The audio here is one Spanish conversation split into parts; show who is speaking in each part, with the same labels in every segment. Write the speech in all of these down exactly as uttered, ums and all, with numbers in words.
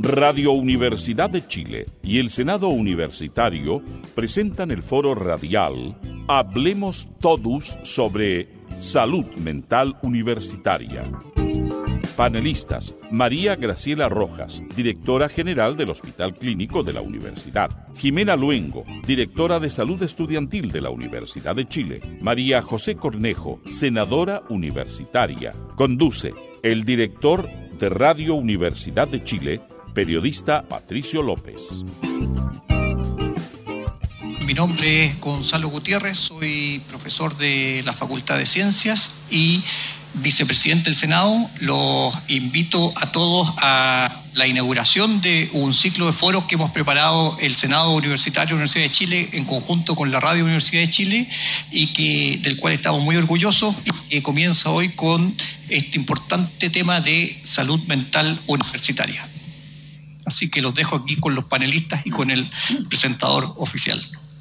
Speaker 1: Radio Universidad de Chile y el Senado Universitario presentan el foro radial Hablemos Todos sobre Salud Mental Universitaria. Panelistas: María Graciela Rojas, directora general del Hospital Clínico de la Universidad; Jimena Luengo, directora de Salud Estudiantil de la Universidad de Chile; María José Cornejo, senadora universitaria. Conduce el director de Radio Universidad de Chile, periodista Patricio López.
Speaker 2: Mi nombre es Gonzalo Gutiérrez, soy profesor de la Facultad de Ciencias y vicepresidente del Senado. Los invito a todos a la inauguración de un ciclo de foros que hemos preparado el Senado Universitario de la Universidad de Chile en conjunto con la Radio Universidad de Chile y que del cual estamos muy orgullosos, y que comienza hoy con este importante tema de salud mental universitaria. Así que los dejo aquí con los panelistas y con el presentador oficial.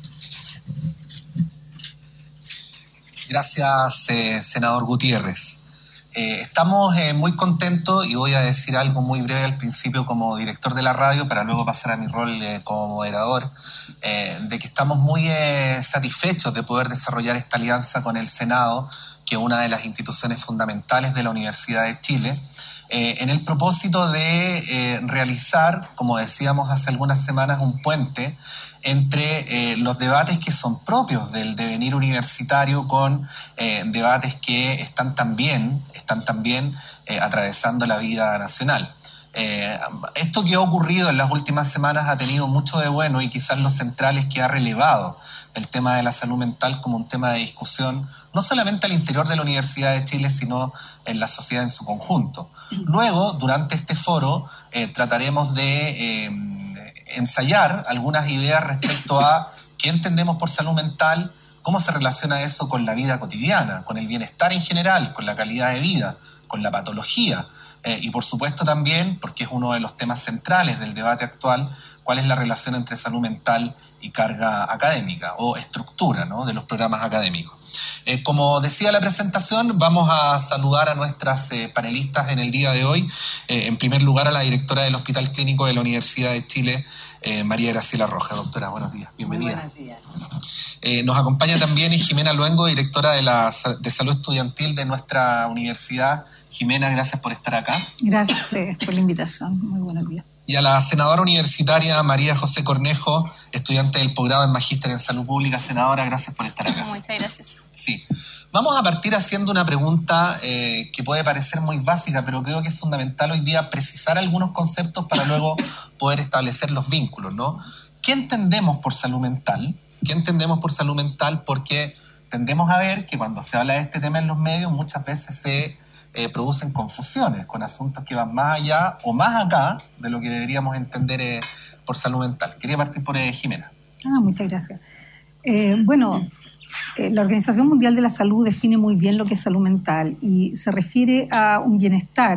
Speaker 3: Gracias, eh, senador Gutiérrez. Eh, estamos eh, muy contentos, y voy a decir algo muy breve al principio como director de la radio para luego pasar a mi rol eh, como moderador, eh, de que estamos muy eh, satisfechos de poder desarrollar esta alianza con el Senado, que es una de las instituciones fundamentales de la Universidad de Chile, eh, en el propósito de eh, realizar, como decíamos hace algunas semanas, un puente entre eh, los debates que son propios del devenir universitario con eh, debates que están también, están también eh, atravesando la vida nacional. Eh, esto que ha ocurrido en las últimas semanas ha tenido mucho de bueno, y quizás lo central es que ha relevado el tema de la salud mental como un tema de discusión, no solamente al interior de la Universidad de Chile, sino en la sociedad en su conjunto. Luego, durante este foro, eh, trataremos de eh, ensayar algunas ideas respecto a qué entendemos por salud mental, cómo se relaciona eso con la vida cotidiana, con el bienestar en general, con la calidad de vida, con la patología, eh, y por supuesto también, porque es uno de los temas centrales del debate actual, cuál es la relación entre salud mental y carga académica o estructura, ¿no?, de los programas académicos. Eh, como decía la presentación, vamos a saludar a nuestras eh, panelistas en el día de hoy. Eh, en primer lugar, a la directora del Hospital Clínico de la Universidad de Chile, eh, María Graciela Rojas. Doctora, buenos días, bienvenida.
Speaker 4: Muy buenos días.
Speaker 3: Eh, nos acompaña también Jimena Luengo, directora de, la, de Salud Estudiantil de nuestra universidad. Jimena, gracias por estar acá.
Speaker 4: Gracias a ustedes por la invitación. Muy buenos días.
Speaker 3: Y a la senadora universitaria María José Cornejo, estudiante del posgrado en Magíster en Salud Pública. Senadora, gracias por estar acá.
Speaker 5: Muchas gracias.
Speaker 3: Sí. Vamos a partir haciendo una pregunta eh, que puede parecer muy básica, pero creo que es fundamental hoy día precisar algunos conceptos para luego poder establecer los vínculos, ¿no? ¿Qué entendemos por salud mental? ¿Qué entendemos por salud mental? Porque tendemos a ver que cuando se habla de este tema en los medios muchas veces se eh, producen confusiones con asuntos que van más allá o más acá de lo que deberíamos entender eh, por salud mental. Quería partir por eh, Jimena.
Speaker 4: Ah, muchas gracias. Eh, bueno, eh, la Organización Mundial de la Salud define muy bien lo que es salud mental y se refiere a un bienestar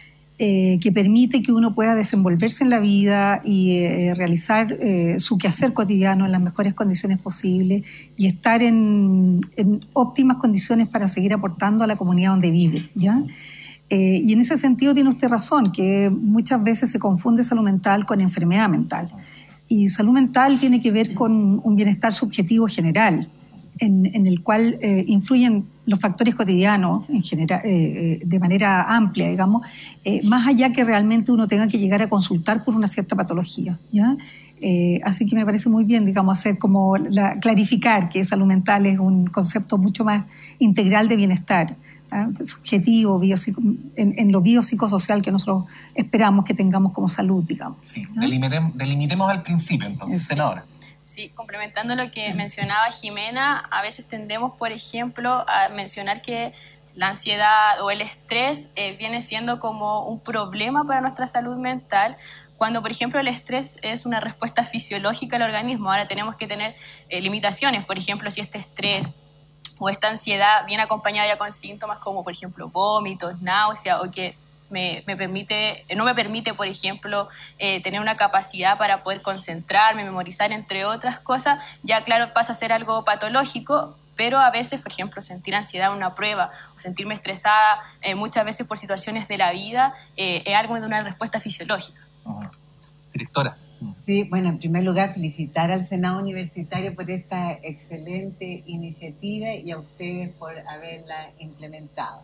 Speaker 4: eh, que permite que uno pueda desenvolverse en la vida y eh, realizar eh, su quehacer cotidiano en las mejores condiciones posibles y estar en, en óptimas condiciones para seguir aportando a la comunidad donde vive, ¿ya? Eh, y en ese sentido tiene usted razón, que muchas veces se confunde salud mental con enfermedad mental. Y salud mental tiene que ver con un bienestar subjetivo general, en, en el cual eh, influyen los factores cotidianos en general, eh, de manera amplia, digamos, eh, más allá que realmente uno tenga que llegar a consultar por una cierta patología, ¿ya? Eh, así que me parece muy bien, digamos, hacer como la, clarificar que salud mental es un concepto mucho más integral de bienestar, ¿eh? Subjetivo, biopsico, en, en lo biopsicosocial que nosotros esperamos que tengamos como salud, digamos.
Speaker 3: Sí, ¿no? Delimitemos, delimitemos al principio, entonces, senadora.
Speaker 5: Sí, complementando lo que mencionaba Jimena, a veces tendemos, por ejemplo, a mencionar que la ansiedad o el estrés eh, viene siendo como un problema para nuestra salud mental, cuando, por ejemplo, el estrés es una respuesta fisiológica al organismo. Ahora tenemos que tener eh, limitaciones, por ejemplo, si este estrés o esta ansiedad viene acompañada ya con síntomas como, por ejemplo, vómitos, náusea, o que Me, me permite, no me permite, por ejemplo, eh, tener una capacidad para poder concentrarme, memorizar, entre otras cosas, ya claro pasa a ser algo patológico, pero a veces, por ejemplo, sentir ansiedad en una prueba o sentirme estresada eh, muchas veces por situaciones de la vida eh, es algo de una respuesta fisiológica.
Speaker 3: Uh-huh. Directora.
Speaker 6: Sí, bueno, en primer lugar, felicitar al Senado Universitario por esta excelente iniciativa y a ustedes por haberla implementado.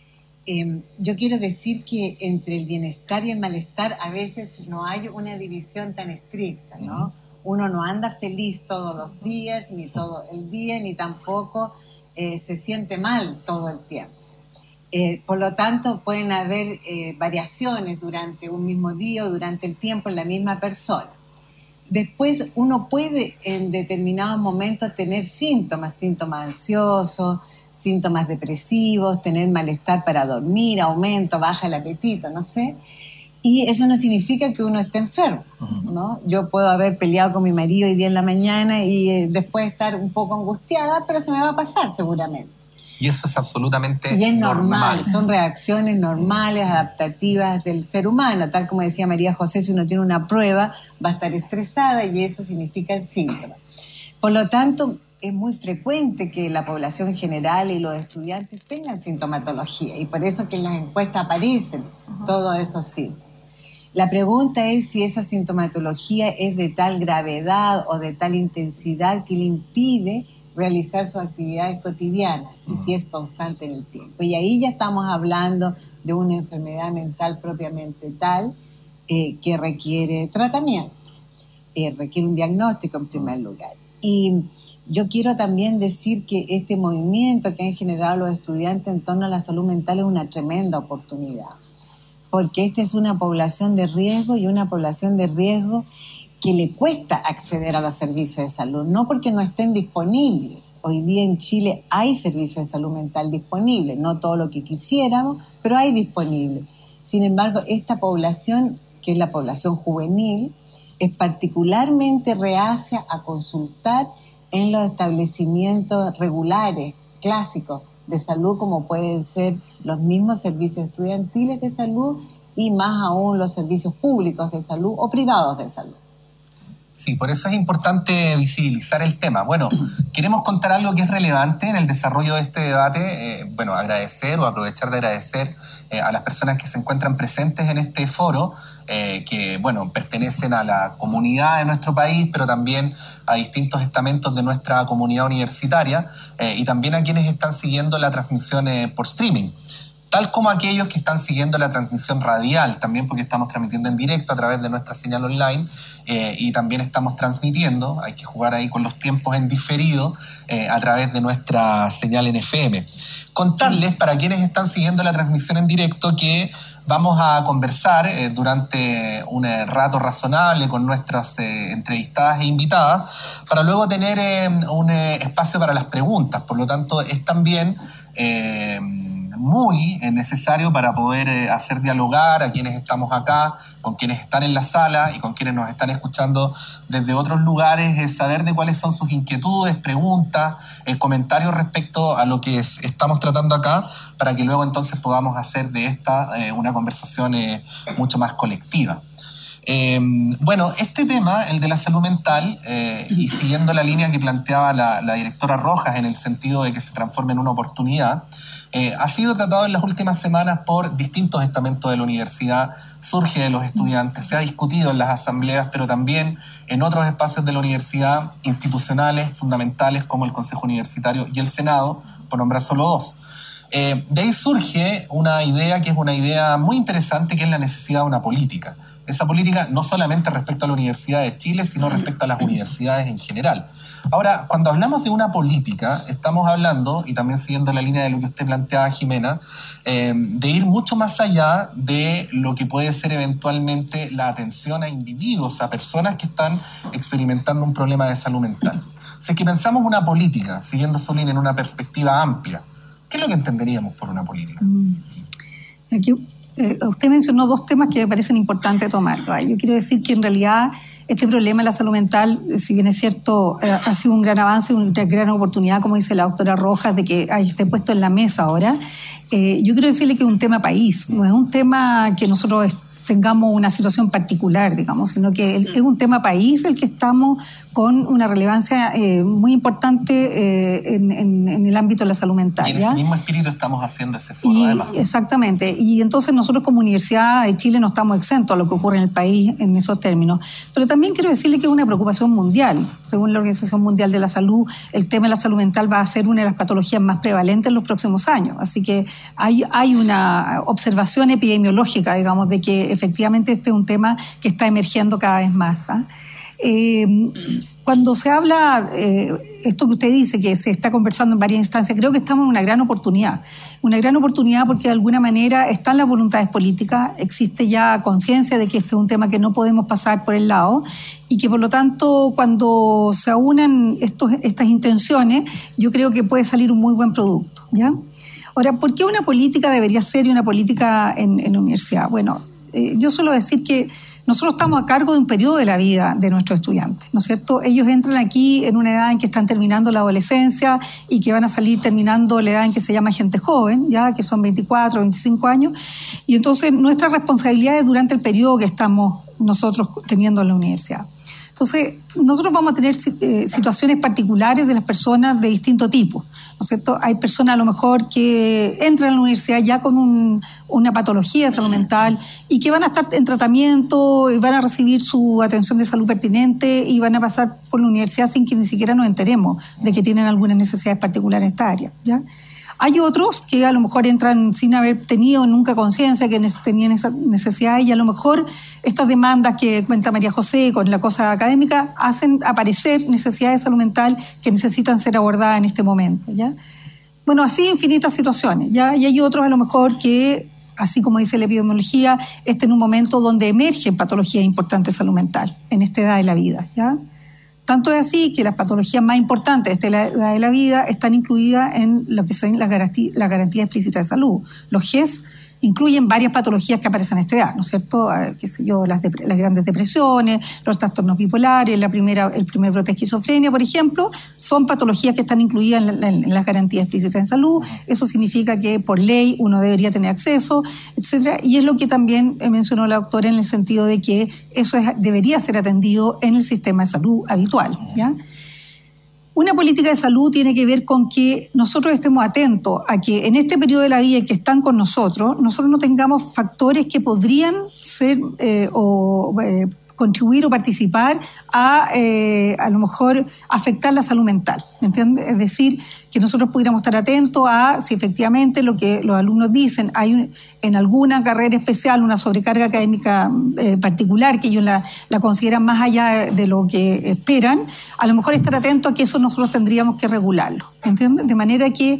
Speaker 6: Eh, yo quiero decir que entre el bienestar y el malestar a veces no hay una división tan estricta, ¿no? Uno no anda feliz todos los días, ni todo el día, ni tampoco eh, se siente mal todo el tiempo. Eh, por lo tanto, pueden haber eh, variaciones durante un mismo día o durante el tiempo en la misma persona. Después, uno puede en determinados momentos tener síntomas, síntomas ansiosos, síntomas depresivos, tener malestar para dormir, aumento, baja el apetito, no sé. Y eso no significa que uno esté enfermo, ¿no? Yo puedo haber peleado con mi marido hoy día en la mañana y eh, después estar un poco angustiada, pero se me va a pasar seguramente.
Speaker 3: Y eso es absolutamente
Speaker 6: y es
Speaker 3: normal.
Speaker 6: normal. Son reacciones normales, adaptativas del ser humano. Tal como decía María José, si uno tiene una prueba, va a estar estresada y eso significa el síntoma. Por lo tanto, es muy frecuente que la población en general y los estudiantes tengan sintomatología y por eso que en las encuestas aparecen todos esos síntomas. La pregunta es si esa sintomatología es de tal gravedad o de tal intensidad que le impide realizar sus actividades cotidianas y si es constante en el tiempo. Y ahí ya estamos hablando de una enfermedad mental propiamente tal eh, que requiere tratamiento, eh, requiere un diagnóstico en primer lugar. Y yo quiero también decir que este movimiento que han generado los estudiantes en torno a la salud mental es una tremenda oportunidad, porque esta es una población de riesgo y una población de riesgo que le cuesta acceder a los servicios de salud, no porque no estén disponibles. Hoy día en Chile hay servicios de salud mental disponibles, no todo lo que quisiéramos, pero hay disponible. Sin embargo, esta población, que es la población juvenil, es particularmente reacia a consultar en los establecimientos regulares, clásicos de salud, como pueden ser los mismos servicios estudiantiles de salud y más aún los servicios públicos de salud o privados de salud.
Speaker 3: Sí, por eso es importante visibilizar el tema. Bueno, queremos contar algo que es relevante en el desarrollo de este debate. Eh, bueno, agradecer o aprovechar de agradecer eh, a las personas que se encuentran presentes en este foro, eh, que, bueno, pertenecen a la comunidad de nuestro país, pero también a distintos estamentos de nuestra comunidad universitaria eh, y también a quienes están siguiendo la transmisión eh, por streaming. Tal como aquellos que están siguiendo la transmisión radial, también porque estamos transmitiendo en directo a través de nuestra señal online eh, y también estamos transmitiendo, hay que jugar ahí con los tiempos en diferido, eh, a través de nuestra señal en F M. Contarles, para quienes están siguiendo la transmisión en directo, que vamos a conversar eh, durante un eh, rato razonable con nuestras eh, entrevistadas e invitadas, para luego tener eh, un eh, espacio para las preguntas. Por lo tanto, es también Eh, muy necesario para poder eh, hacer dialogar a quienes estamos acá, con quienes están en la sala y con quienes nos están escuchando desde otros lugares, es saber de cuáles son sus inquietudes, preguntas, eh, comentarios respecto a lo que es, estamos tratando acá, para que luego entonces podamos hacer de esta eh, una conversación eh, mucho más colectiva. Eh, bueno, este tema, el de la salud mental, eh, y siguiendo la línea que planteaba la, la directora Rojas en el sentido de que se transforme en una oportunidad, eh, ha sido tratado en las últimas semanas por distintos estamentos de la universidad, surge de los estudiantes, se ha discutido en las asambleas, pero también en otros espacios de la universidad, institucionales, fundamentales, como el Consejo Universitario y el Senado, por nombrar solo dos. Eh, de ahí surge una idea que es una idea muy interesante, que es la necesidad de una política. Esa política no solamente respecto a la Universidad de Chile, sino respecto a las universidades en general. Ahora, cuando hablamos de una política, estamos hablando, y también siguiendo la línea de lo que usted planteaba, Jimena, eh, de ir mucho más allá de lo que puede ser eventualmente la atención a individuos, a personas que están experimentando un problema de salud mental. Si es que pensamos una política, siguiendo su línea en una perspectiva amplia, ¿qué es lo que entenderíamos por una política?
Speaker 4: Aquí, eh, usted mencionó dos temas que me parecen importantes tomar. Yo quiero decir que en realidad este problema de la salud mental, si bien es cierto, eh, ha sido un gran avance, una gran oportunidad, como dice la doctora Rojas, de que esté puesto en la mesa ahora. Eh, yo quiero decirle que es un tema país, no es un tema que nosotros tengamos una situación particular, digamos, sino que el, es un tema país el que estamos con una relevancia eh, muy importante eh, en, en, en el ámbito de la salud mental.
Speaker 3: Y en
Speaker 4: ¿ya?
Speaker 3: ese mismo espíritu estamos haciendo ese foro,
Speaker 4: Y,
Speaker 3: además.
Speaker 4: exactamente. Y entonces nosotros como Universidad de Chile no estamos exentos a lo que ocurre en el país en esos términos. Pero también quiero decirle que es una preocupación mundial. Según la Organización Mundial de la Salud, el tema de la salud mental va a ser una de las patologías más prevalentes en los próximos años. Así que hay, hay una observación epidemiológica, digamos, de que efectivamente este es un tema que está emergiendo cada vez más. ¿eh? Eh, cuando se habla, eh, esto que usted dice, que se está conversando en varias instancias, creo que estamos en una gran oportunidad. Una gran oportunidad porque de alguna manera están las voluntades políticas, existe ya conciencia de que este es un tema que no podemos pasar por el lado y que por lo tanto cuando se aunan estos, estas intenciones, yo creo que puede salir un muy buen producto, ¿ya? Ahora, ¿por qué una política debería ser una política en, en la universidad? Bueno, eh, yo suelo decir que nosotros estamos a cargo de un periodo de la vida de nuestros estudiantes, ¿no es cierto? Ellos entran aquí en una edad en que están terminando la adolescencia y que van a salir terminando la edad en que se llama gente joven, ya que son veinticuatro, veinticinco años, y entonces nuestra responsabilidad es durante el periodo que estamos nosotros teniendo en la universidad. Entonces, nosotros vamos a tener eh, situaciones particulares de las personas de distinto tipo, ¿no es cierto? Hay personas a lo mejor que entran a la universidad ya con un, una patología de salud mental y que van a estar en tratamiento y van a recibir su atención de salud pertinente y van a pasar por la universidad sin que ni siquiera nos enteremos de que tienen algunas necesidades particulares en esta área, ¿ya? Hay otros que a lo mejor entran sin haber tenido nunca conciencia que tenían esa necesidad y a lo mejor estas demandas que cuenta María José con la cosa académica hacen aparecer necesidades de salud mental que necesitan ser abordadas en este momento, ¿ya? Bueno, así infinitas situaciones, ¿ya? Y hay otros a lo mejor que, así como dice la epidemiología, estén en un momento donde emergen patologías importantes de salud mental en esta edad de la vida, ¿ya? Tanto es así que las patologías más importantes de esta edad de la vida están incluidas en lo que son las garantías, las garantías explícitas de salud. Los G E S incluyen varias patologías que aparecen a esta edad, ¿no es cierto? Eh, qué sé yo, las, dep- las grandes depresiones, los trastornos bipolares, la primera, el primer brote de esquizofrenia, por ejemplo, son patologías que están incluidas en, en, en las garantías explícitas de salud. Eso significa que por ley uno debería tener acceso, etcétera. Y es lo que también mencionó la doctora en el sentido de que eso es, debería ser atendido en el sistema de salud habitual, ¿ya? Una política de salud tiene que ver con que nosotros estemos atentos a que en este periodo de la vida que están con nosotros, nosotros no tengamos factores que podrían ser eh, o eh, contribuir o participar a eh, a lo mejor afectar la salud mental, ¿me entiendes? Es decir, que nosotros pudiéramos estar atentos a si efectivamente lo que los alumnos dicen, hay un, en alguna carrera especial una sobrecarga académica eh, particular que ellos la, la consideran más allá de lo que esperan, a lo mejor estar atentos a que eso nosotros tendríamos que regularlo, ¿me entiendes? De manera que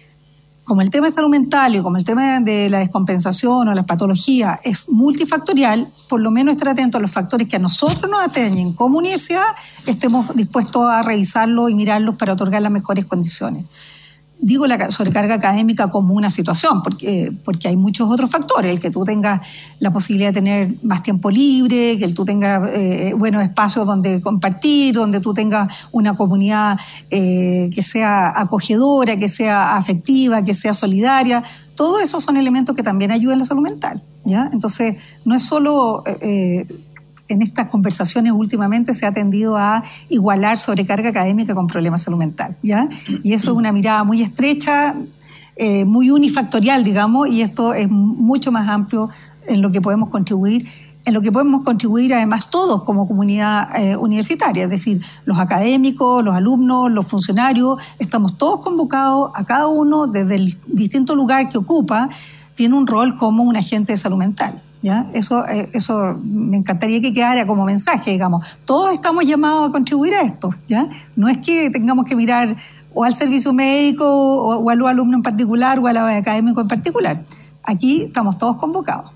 Speaker 4: como el tema de salud mental y como el tema de la descompensación o las patologías es multifactorial, por lo menos estar atentos a los factores que a nosotros nos atañen como universidad, estemos dispuestos a revisarlos y mirarlos para otorgar las mejores condiciones. Digo la sobrecarga académica como una situación, porque, porque hay muchos otros factores, el que tú tengas la posibilidad de tener más tiempo libre, que tú tengas eh, buenos espacios donde compartir, donde tú tengas una comunidad eh, que sea acogedora, que sea afectiva, que sea solidaria. Todo eso son elementos que también ayudan en la salud mental, ¿ya? Entonces, no es solo... Eh, en estas conversaciones últimamente se ha tendido a igualar sobrecarga académica con problemas de salud mental, ¿ya? Y eso es una mirada muy estrecha, eh, muy unifactorial, digamos, y esto es mucho más amplio en lo que podemos contribuir, en lo que podemos contribuir además todos como comunidad eh, universitaria, es decir, los académicos, los alumnos, los funcionarios, estamos todos convocados a cada uno desde el distinto lugar que ocupa, tiene un rol como un agente de salud mental. ¿Ya? Eso, eso me encantaría que quedara como mensaje, digamos. Todos estamos llamados a contribuir a esto, ¿ya? No es que tengamos que mirar o al servicio médico o, o a los alumnos en particular o a los académicos en particular. Aquí estamos todos convocados.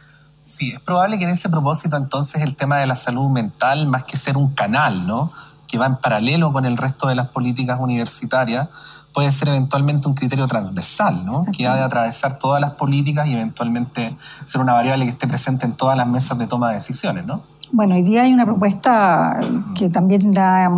Speaker 3: Sí, es probable que en ese propósito entonces el tema de la salud mental, más que ser un canal, ¿no?, que va en paralelo con el resto de las políticas universitarias, puede ser eventualmente un criterio transversal, ¿no?, que ha de atravesar todas las políticas y eventualmente ser una variable que esté presente en todas las mesas de toma de decisiones, ¿no?
Speaker 4: Bueno, hoy día hay una propuesta que también la,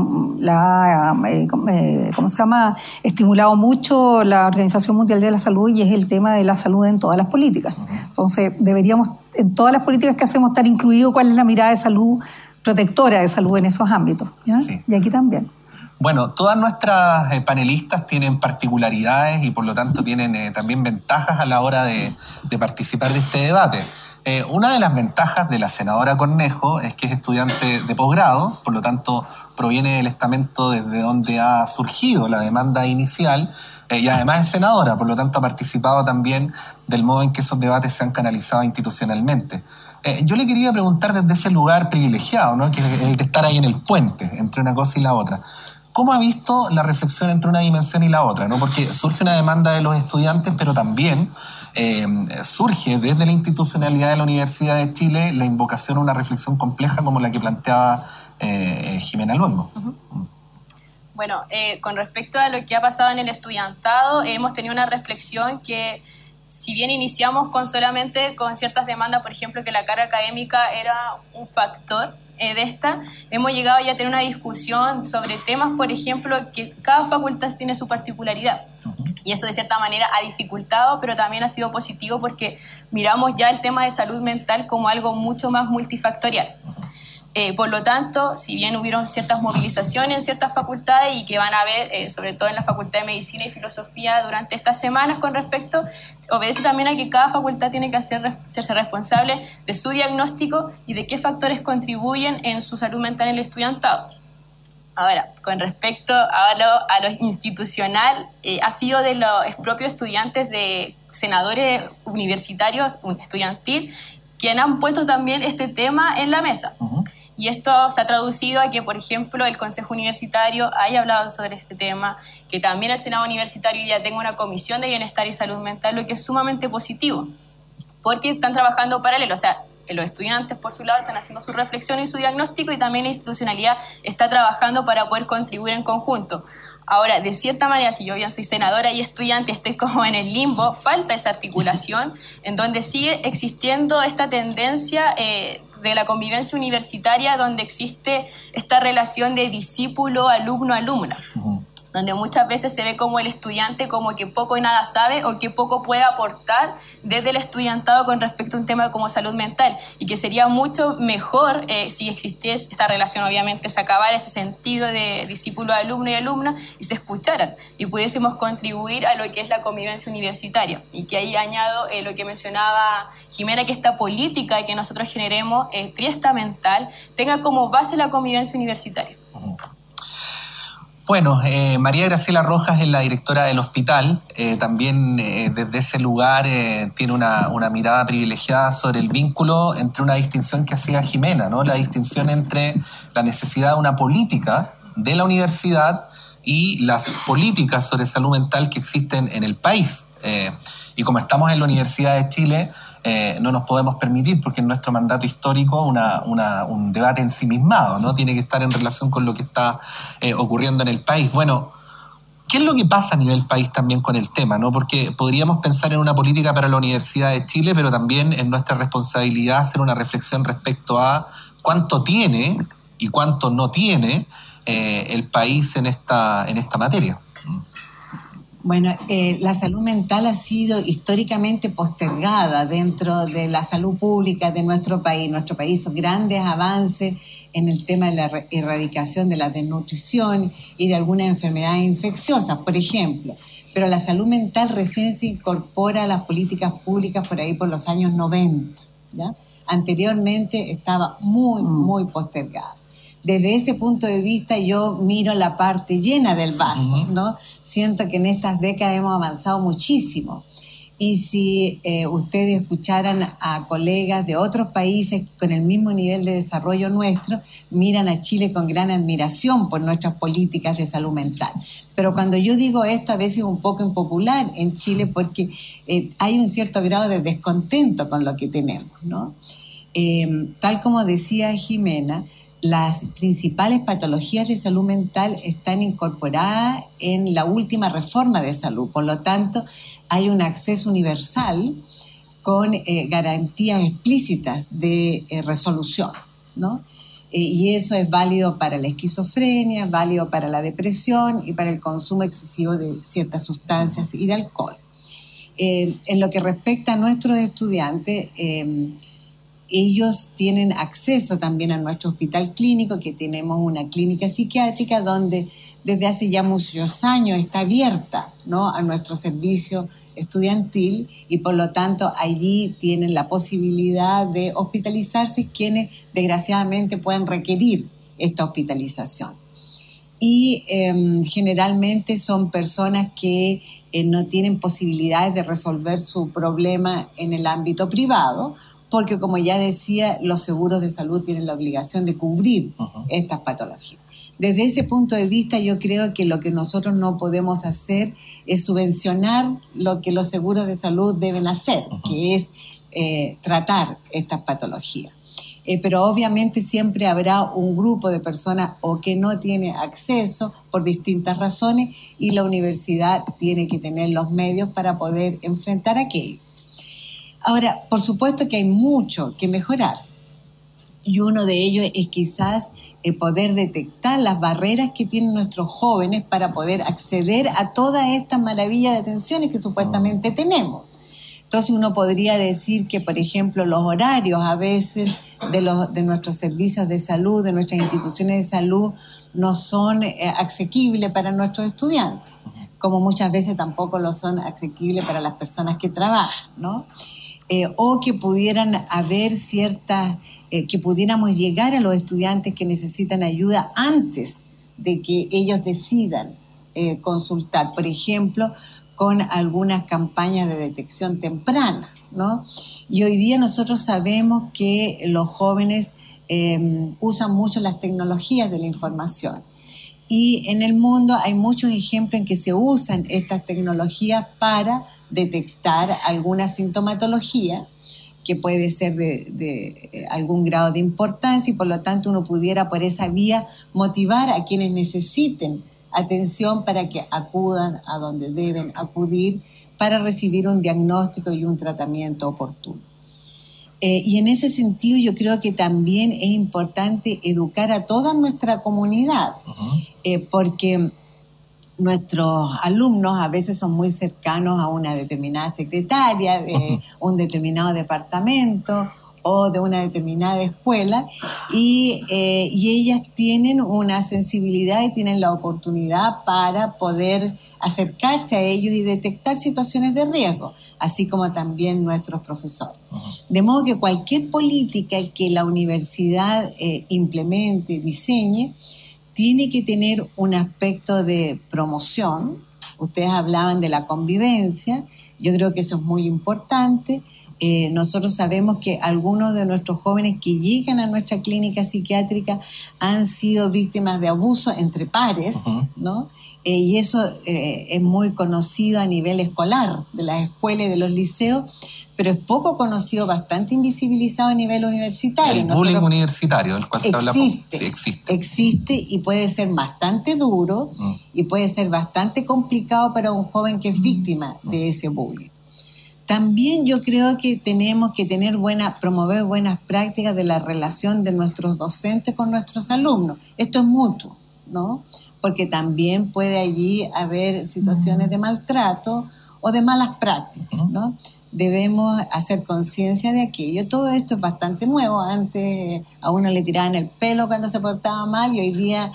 Speaker 4: la eh, ¿cómo se llama? estimulado mucho la Organización Mundial de la Salud, y es el tema de la salud en todas las políticas. Entonces, deberíamos, en todas las políticas que hacemos, estar incluido cuál es la mirada de salud, protectora de salud en esos ámbitos, ¿ya? Sí. Y aquí también.
Speaker 3: Bueno, todas nuestras eh, panelistas tienen particularidades y por lo tanto tienen eh, también ventajas a la hora de, de participar de este debate. Eh, una de las ventajas de la senadora Cornejo es que es estudiante de posgrado, por lo tanto proviene del estamento desde donde ha surgido la demanda inicial, eh, y además es senadora, por lo tanto ha participado también del modo en que esos debates se han canalizado institucionalmente. Eh, yo le quería preguntar desde ese lugar privilegiado, ¿no?, que es el de estar ahí en el puente entre una cosa y la otra. ¿Cómo ha visto la reflexión entre una dimensión y la otra, ¿no? Porque surge una demanda de los estudiantes, pero también eh, surge desde la institucionalidad de la Universidad de Chile la invocación a una reflexión compleja como la que planteaba eh, Jimena Luengo. Uh-huh.
Speaker 5: Bueno, eh, con respecto a lo que ha pasado en el estudiantado, hemos tenido una reflexión que, si bien iniciamos con solamente con ciertas demandas, por ejemplo, que la carga académica era un factor eh, de esta, hemos llegado ya a tener una discusión sobre temas, por ejemplo, que cada facultad tiene su particularidad. Y eso de cierta manera ha dificultado, pero también ha sido positivo porque miramos ya el tema de salud mental como algo mucho más multifactorial. Eh, por lo tanto, si bien hubieron ciertas movilizaciones en ciertas facultades y que van a haber, eh, sobre todo en la Facultad de Medicina y Filosofía durante estas semanas con respecto, obedece también a que cada facultad tiene que hacer, hacerse responsable de su diagnóstico y de qué factores contribuyen en su salud mental en el estudiantado. Ahora, con respecto a lo, a lo institucional, eh, ha sido de los propios estudiantes de senadores universitarios, estudiantil, quienes han puesto también este tema en la mesa. Uh-huh. Y esto se ha traducido a que, por ejemplo, el Consejo Universitario haya hablado sobre este tema, que también el Senado Universitario ya tenga una comisión de bienestar y salud mental, lo que es sumamente positivo, porque están trabajando paralelo, o sea, los estudiantes por su lado están haciendo su reflexión y su diagnóstico, y también la institucionalidad está trabajando para poder contribuir en conjunto. Ahora, de cierta manera, si yo bien soy senadora y estudiante, estoy como en el limbo, falta esa articulación en donde sigue existiendo esta tendencia eh, de la convivencia universitaria, donde existe esta relación de discípulo, alumno, alumna. Uh-huh. Donde muchas veces se ve como el estudiante como que poco y nada sabe o que poco puede aportar desde el estudiantado con respecto a un tema como salud mental, y que sería mucho mejor eh, si existiese esta relación, obviamente se acabara ese sentido de discípulo, alumno y alumna, y se escucharan y pudiésemos contribuir a lo que es la convivencia universitaria. Y que ahí añado eh, lo que mencionaba Jimena, que esta política que nosotros generemos eh, triestamental tenga como base la convivencia universitaria. Uh-huh.
Speaker 3: Bueno, eh, María Graciela Rojas es la directora del hospital, eh, también eh, desde ese lugar eh, tiene una, una mirada privilegiada sobre el vínculo entre una distinción que hacía Jimena, ¿no? La distinción entre la necesidad de una política de la universidad y las políticas sobre salud mental que existen en el país. Eh, y como estamos en la Universidad de Chile, Eh, no nos podemos permitir, porque en nuestro mandato histórico una, una, un debate ensimismado, ¿no? Tiene que estar en relación con lo que está eh, ocurriendo en el país. Bueno, ¿qué es lo que pasa a nivel país también con el tema, ¿no? Porque podríamos pensar en una política para la Universidad de Chile, pero también en nuestra responsabilidad hacer una reflexión respecto a cuánto tiene y cuánto no tiene eh, el país en esta, en esta materia.
Speaker 6: Bueno, eh, la salud mental ha sido históricamente postergada dentro de la salud pública de nuestro país. Nuestro país hizo grandes avances en el tema de la erradicación de la desnutrición y de algunas enfermedades infecciosas, por ejemplo. Pero la salud mental recién se incorpora a las políticas públicas por ahí por los años noventa, ¿ya? Anteriormente estaba muy, muy postergada. Desde ese punto de vista yo miro la parte llena del vaso, ¿no? Siento que en estas décadas hemos avanzado muchísimo. Y si eh, ustedes escucharan a colegas de otros países con el mismo nivel de desarrollo nuestro, miran a Chile con gran admiración por nuestras políticas de salud mental. Pero cuando yo digo esto, a veces es un poco impopular en Chile, porque eh, hay un cierto grado de descontento con lo que tenemos, ¿no? Eh, tal como decía Jimena, las principales patologías de salud mental están incorporadas en la última reforma de salud. Por lo tanto, hay un acceso universal con eh, garantías explícitas de eh, resolución, ¿no? Eh, y eso es válido para la esquizofrenia, válido para la depresión y para el consumo excesivo de ciertas sustancias y de alcohol. Eh, en lo que respecta a nuestros estudiantes, eh, ellos tienen acceso también a nuestro hospital clínico, que tenemos una clínica psiquiátrica donde desde hace ya muchos años está abierta, ¿no?, a nuestro servicio estudiantil, y por lo tanto allí tienen la posibilidad de hospitalizarse quienes desgraciadamente pueden requerir esta hospitalización. Y eh, generalmente son personas que eh, no tienen posibilidades de resolver su problema en el ámbito privado, porque como ya decía, los seguros de salud tienen la obligación de cubrir uh-huh. estas patologías. Desde ese punto de vista, yo creo que lo que nosotros no podemos hacer es subvencionar lo que los seguros de salud deben hacer, uh-huh. que es eh, tratar estas patologías. Eh, pero obviamente siempre habrá un grupo de personas o que no tiene acceso por distintas razones, y la universidad tiene que tener los medios para poder enfrentar aquello. Ahora, por supuesto que hay mucho que mejorar, y uno de ellos es quizás eh, poder detectar las barreras que tienen nuestros jóvenes para poder acceder a toda esta maravilla de atenciones que supuestamente tenemos. Entonces uno podría decir que, por ejemplo, los horarios a veces de, los, de nuestros servicios de salud, de nuestras instituciones de salud, no son eh, asequibles para nuestros estudiantes, como muchas veces tampoco lo son asequibles para las personas que trabajan, ¿no? Eh, o que pudieran haber ciertas, eh, que pudiéramos llegar a los estudiantes que necesitan ayuda antes de que ellos decidan eh, consultar, por ejemplo, con algunas campañas de detección temprana, ¿no? Y hoy día nosotros sabemos que los jóvenes eh, usan mucho las tecnologías de la información, y en el mundo hay muchos ejemplos en que se usan estas tecnologías para detectar alguna sintomatología que puede ser de, de algún grado de importancia, y por lo tanto uno pudiera por esa vía motivar a quienes necesiten atención para que acudan a donde deben acudir para recibir un diagnóstico y un tratamiento oportuno. Eh, y en ese sentido yo creo que también es importante educar a toda nuestra comunidad, uh-huh. eh, porque nuestros alumnos a veces son muy cercanos a una determinada secretaria de uh-huh. un determinado departamento o de una determinada escuela, y, eh, y ellas tienen una sensibilidad y tienen la oportunidad para poder acercarse a ellos y detectar situaciones de riesgo, así como también nuestros profesores. Uh-huh. De modo que cualquier política que la universidad eh, implemente, diseñe, tiene que tener un aspecto de promoción. Ustedes hablaban de la convivencia, yo creo que eso es muy importante. Eh, nosotros sabemos que algunos de nuestros jóvenes que llegan a nuestra clínica psiquiátrica han sido víctimas de abuso entre pares, uh-huh. ¿no? Eh, y eso eh, es muy conocido a nivel escolar, de las escuelas y de los liceos, pero es poco conocido, bastante invisibilizado a nivel universitario.
Speaker 3: El bullying Nosotros, universitario, del cual se habla poco. Sí,
Speaker 6: existe. Existe y puede ser bastante duro mm. y puede ser bastante complicado para un joven que es víctima mm. de ese bullying. También yo creo que tenemos que tener buena, promover buenas prácticas de la relación de nuestros docentes con nuestros alumnos. Esto es mutuo, ¿no? Porque también puede allí haber situaciones mm. de maltrato o de malas prácticas, ¿no? Debemos hacer conciencia de aquello. Todo esto es bastante nuevo. Antes a uno le tiraban el pelo cuando se portaba mal, y hoy día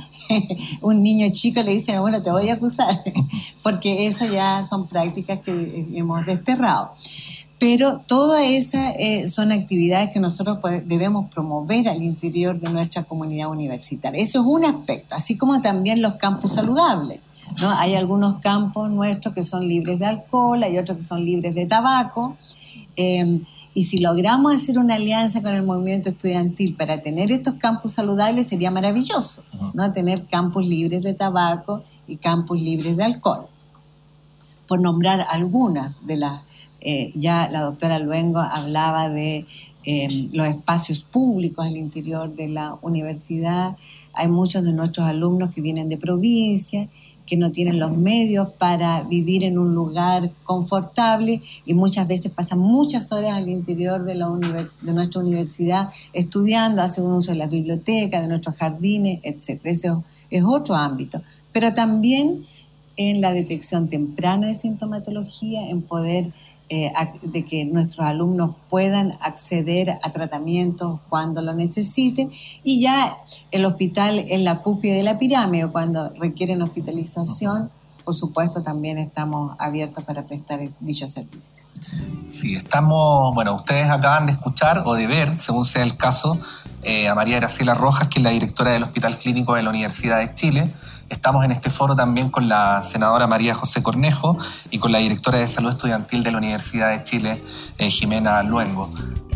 Speaker 6: un niño chico le dice, bueno, te voy a acusar, porque eso ya son prácticas que hemos desterrado. Pero todas esas eh, son actividades que nosotros debemos promover al interior de nuestra comunidad universitaria. Eso es un aspecto, así como también los campus saludables, ¿no? Hay algunos campos nuestros que son libres de alcohol, hay otros que son libres de tabaco, eh, y si logramos hacer una alianza con el movimiento estudiantil para tener estos campus saludables, sería maravilloso, ¿no? Tener campus libres de tabaco y campus libres de alcohol. Por nombrar algunas de las, eh, ya la doctora Luengo hablaba de eh, los espacios públicos al interior de la universidad. Hay muchos de nuestros alumnos que vienen de provincia que no tienen los medios para vivir en un lugar confortable y muchas veces pasan muchas horas al interior de, la univers- de nuestra universidad estudiando, hacen uso de las bibliotecas, de nuestros jardines, etcétera. Eso es otro ámbito. Pero también en la detección temprana de sintomatología, en poder eh, de que nuestros alumnos puedan acceder a tratamientos cuando lo necesiten, y ya el hospital en la cúspide de la pirámide, cuando requieren hospitalización, por supuesto también estamos abiertos para prestar dicho servicio.
Speaker 3: Sí, estamos, bueno, ustedes acaban de escuchar o de ver, según sea el caso, eh, a María Graciela Rojas, que es la directora del Hospital Clínico de la Universidad de Chile. Estamos en este foro también con la senadora María José Cornejo y con la directora de Salud Estudiantil de la Universidad de Chile, eh, Jimena Luengo.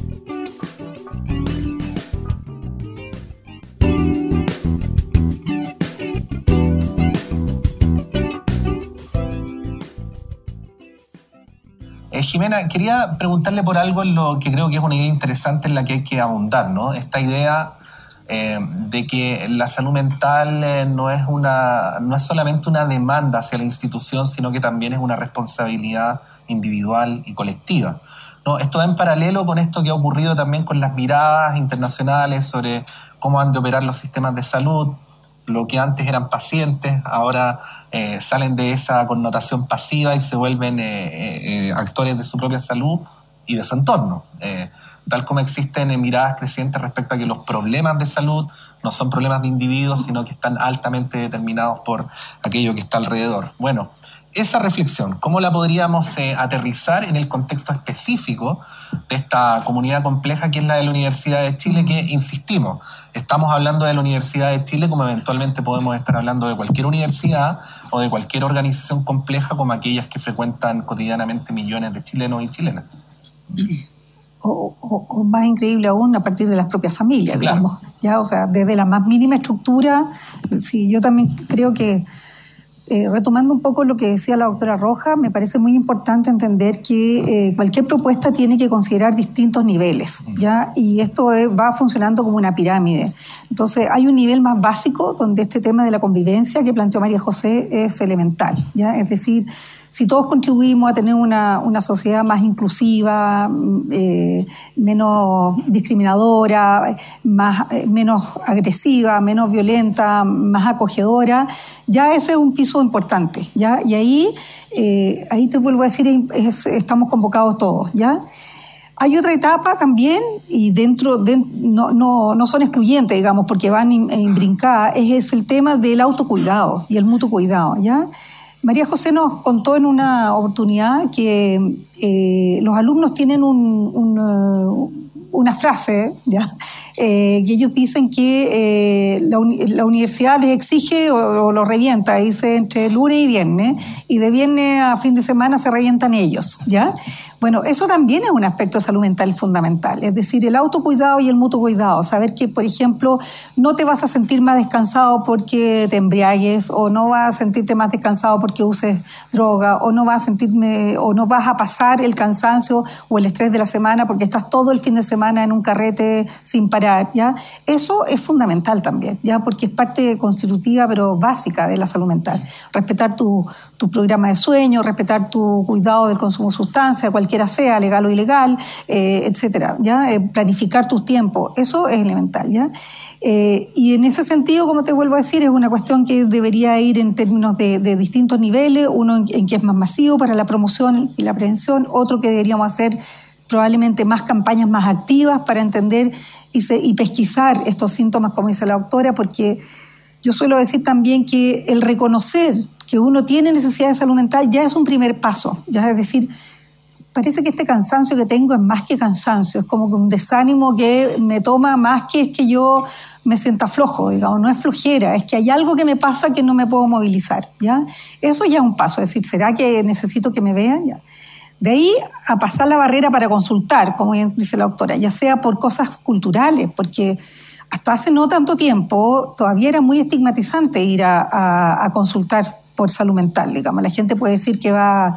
Speaker 3: Eh, Jimena, quería preguntarle por algo en lo que creo que es una idea interesante en la que hay que abundar, ¿no? Esta idea Eh, de que la salud mental eh, no es una no es solamente una demanda hacia la institución, sino que también es una responsabilidad individual y colectiva, ¿no? Esto va en paralelo con esto que ha ocurrido también con las miradas internacionales sobre cómo han de operar los sistemas de salud. Lo que antes eran pacientes, ahora eh, salen de esa connotación pasiva y se vuelven eh, eh, actores de su propia salud y de su entorno. Eh, tal como existen eh, miradas crecientes respecto a que los problemas de salud no son problemas de individuos, sino que están altamente determinados por aquello que está alrededor. Bueno, esa reflexión, ¿cómo la podríamos eh, aterrizar en el contexto específico de esta comunidad compleja que es la de la Universidad de Chile, que, insistimos, estamos hablando de la Universidad de Chile como eventualmente podemos estar hablando de cualquier universidad o de cualquier organización compleja como aquellas que frecuentan cotidianamente millones de chilenos y chilenas?
Speaker 4: O, o, o más increíble aún, a partir de las propias familias, sí, claro. digamos, ya, o sea, desde la más mínima estructura. Sí, yo también creo que, eh, retomando un poco lo que decía la doctora Rojas, me parece muy importante entender que eh, cualquier propuesta tiene que considerar distintos niveles, ¿ya? Y esto es, va funcionando como una pirámide. Entonces, hay un nivel más básico donde este tema de la convivencia que planteó María José es elemental, ¿ya? Es decir, si todos contribuimos a tener una, una sociedad más inclusiva, eh, menos discriminadora, más, eh, menos agresiva, menos violenta, más acogedora, ya ese es un piso importante, ¿ya? Y ahí, eh, ahí te vuelvo a decir, es, estamos convocados todos, ¿ya? Hay otra etapa también, y dentro, de, no, no, no son excluyentes, digamos, porque van imbrincadas, es, es el tema del autocuidado y el mutuo cuidado, ¿ya? María José nos contó en una oportunidad que eh, los alumnos tienen un, un, uh, una frase, ¿ya? Eh, que ellos dicen que eh, la, uni- la universidad les exige o, o lo revienta, dice entre lunes y viernes, y de viernes a fin de semana se revientan ellos, ¿ya? Bueno, eso también es un aspecto de salud mental fundamental, es decir, el autocuidado y el mutuo cuidado, saber que, por ejemplo, no te vas a sentir más descansado porque te embriagues, o no vas a sentirte más descansado porque uses droga, o no vas a sentirme, o no vas a pasar el cansancio o el estrés de la semana porque estás todo el fin de semana en un carrete sin parar, ¿ya? Eso es fundamental también, ¿ya? Porque es parte constitutiva pero básica de la salud mental. Respetar tu, tu programa de sueño, respetar tu cuidado del consumo de sustancias, cualquiera sea, legal o ilegal, eh, etcétera, ¿ya? Eh, planificar tus tiempos, eso es elemental, ¿ya? Eh, y en ese sentido, como te vuelvo a decir, es una cuestión que debería ir en términos de, de distintos niveles, uno en, en que es más masivo para la promoción y la prevención, otro que deberíamos hacer probablemente más campañas más activas para entender y, se, y pesquisar estos síntomas, como dice la doctora, porque yo suelo decir también que el reconocer que uno tiene necesidad de salud mental ya es un primer paso, ya es decir, parece que este cansancio que tengo es más que cansancio, es como que un desánimo que me toma más que es que yo me sienta flojo, digamos, no es flojera, es que hay algo que me pasa que no me puedo movilizar, ¿ya? Eso ya es un paso, es decir, ¿será que necesito que me vean? Ya. De ahí a pasar la barrera para consultar, como dice la doctora, ya sea por cosas culturales, porque hasta hace no tanto tiempo todavía era muy estigmatizante ir a, a, a consultar por salud mental, digamos. La gente puede decir que va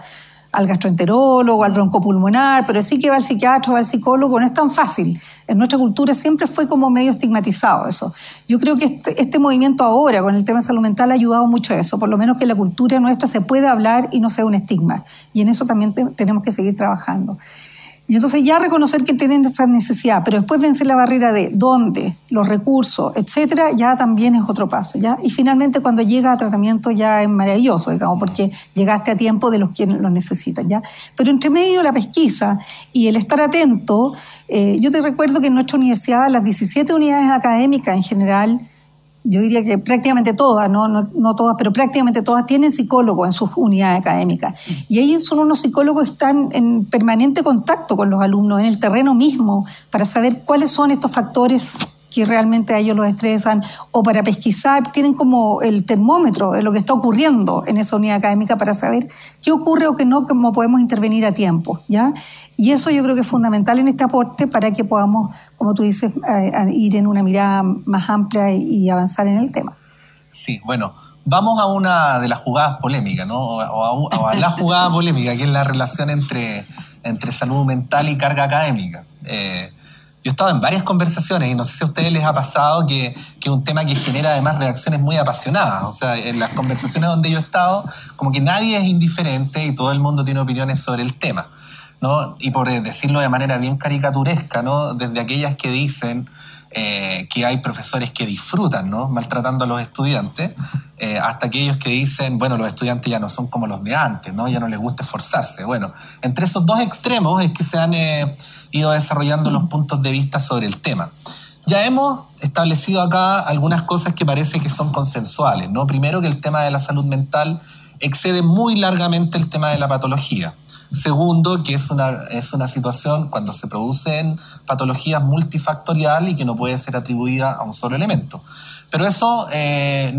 Speaker 4: al gastroenterólogo, al broncopulmonar, pero sí que va al psiquiatra o al psicólogo, no es tan fácil. En nuestra cultura siempre fue como medio estigmatizado eso. Yo creo que este, este movimiento ahora con el tema de salud mental ha ayudado mucho a eso, por lo menos que en la cultura nuestra se pueda hablar y no sea un estigma. Y en eso también te, tenemos que seguir trabajando. Y entonces ya reconocer que tienen esa necesidad, pero después vencer la barrera de dónde, los recursos, etcétera, ya también es otro paso, ¿ya? Y finalmente cuando llega a tratamiento ya es maravilloso, digamos, porque llegaste a tiempo de los que lo necesitan, ¿ya? Pero entre medio la pesquisa y el estar atento, eh, yo te recuerdo que en nuestra universidad las diecisiete unidades académicas en general, yo diría que prácticamente todas, no, no, no todas, pero prácticamente todas tienen psicólogos en sus unidades académicas. Y ellos son unos psicólogos que están en permanente contacto con los alumnos, en el terreno mismo, para saber cuáles son estos factores que realmente a ellos los estresan, o para pesquisar, tienen como el termómetro de lo que está ocurriendo en esa unidad académica para saber qué ocurre o qué no, cómo podemos intervenir a tiempo, ¿ya? Y eso yo creo que es fundamental en este aporte para que podamos, como tú dices, eh, ir en una mirada más amplia y, y avanzar en el tema.
Speaker 3: Sí, bueno, vamos a una de las jugadas polémicas, ¿no? O a, o a la jugada polémica, que es la relación entre, entre salud mental y carga académica. Eh, yo he estado en varias conversaciones y no sé si a ustedes les ha pasado que, que es un tema que genera además reacciones muy apasionadas. O sea, en las conversaciones donde yo he estado, como que nadie es indiferente y todo el mundo tiene opiniones sobre el tema, ¿no? Y por decirlo de manera bien caricaturesca, ¿no? Desde aquellas que dicen eh, que hay profesores que disfrutan, ¿no? Maltratando a los estudiantes, eh, hasta aquellos que dicen, bueno, los estudiantes ya no son como los de antes, ¿no? Ya no les gusta esforzarse. Bueno, entre esos dos extremos es que se han eh, ido desarrollando los puntos de vista sobre el tema. Ya hemos establecido acá algunas cosas que parece que son consensuales, ¿no? Primero, que el tema de la salud mental excede muy largamente el tema de la patología. Segundo, que es una, es una situación cuando se producen patologías multifactorial y que no puede ser atribuida a un solo elemento. Pero eso eh,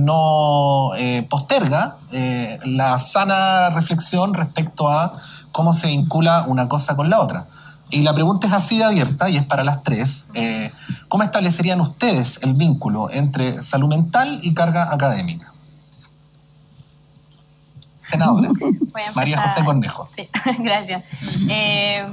Speaker 3: no eh, posterga eh, la sana reflexión respecto a cómo se vincula una cosa con la otra. Y la pregunta es así de abierta y es para las tres. Eh, ¿Cómo establecerían ustedes el vínculo entre salud mental y carga académica? Senadora María José Cornejo.
Speaker 5: Sí, gracias. Eh,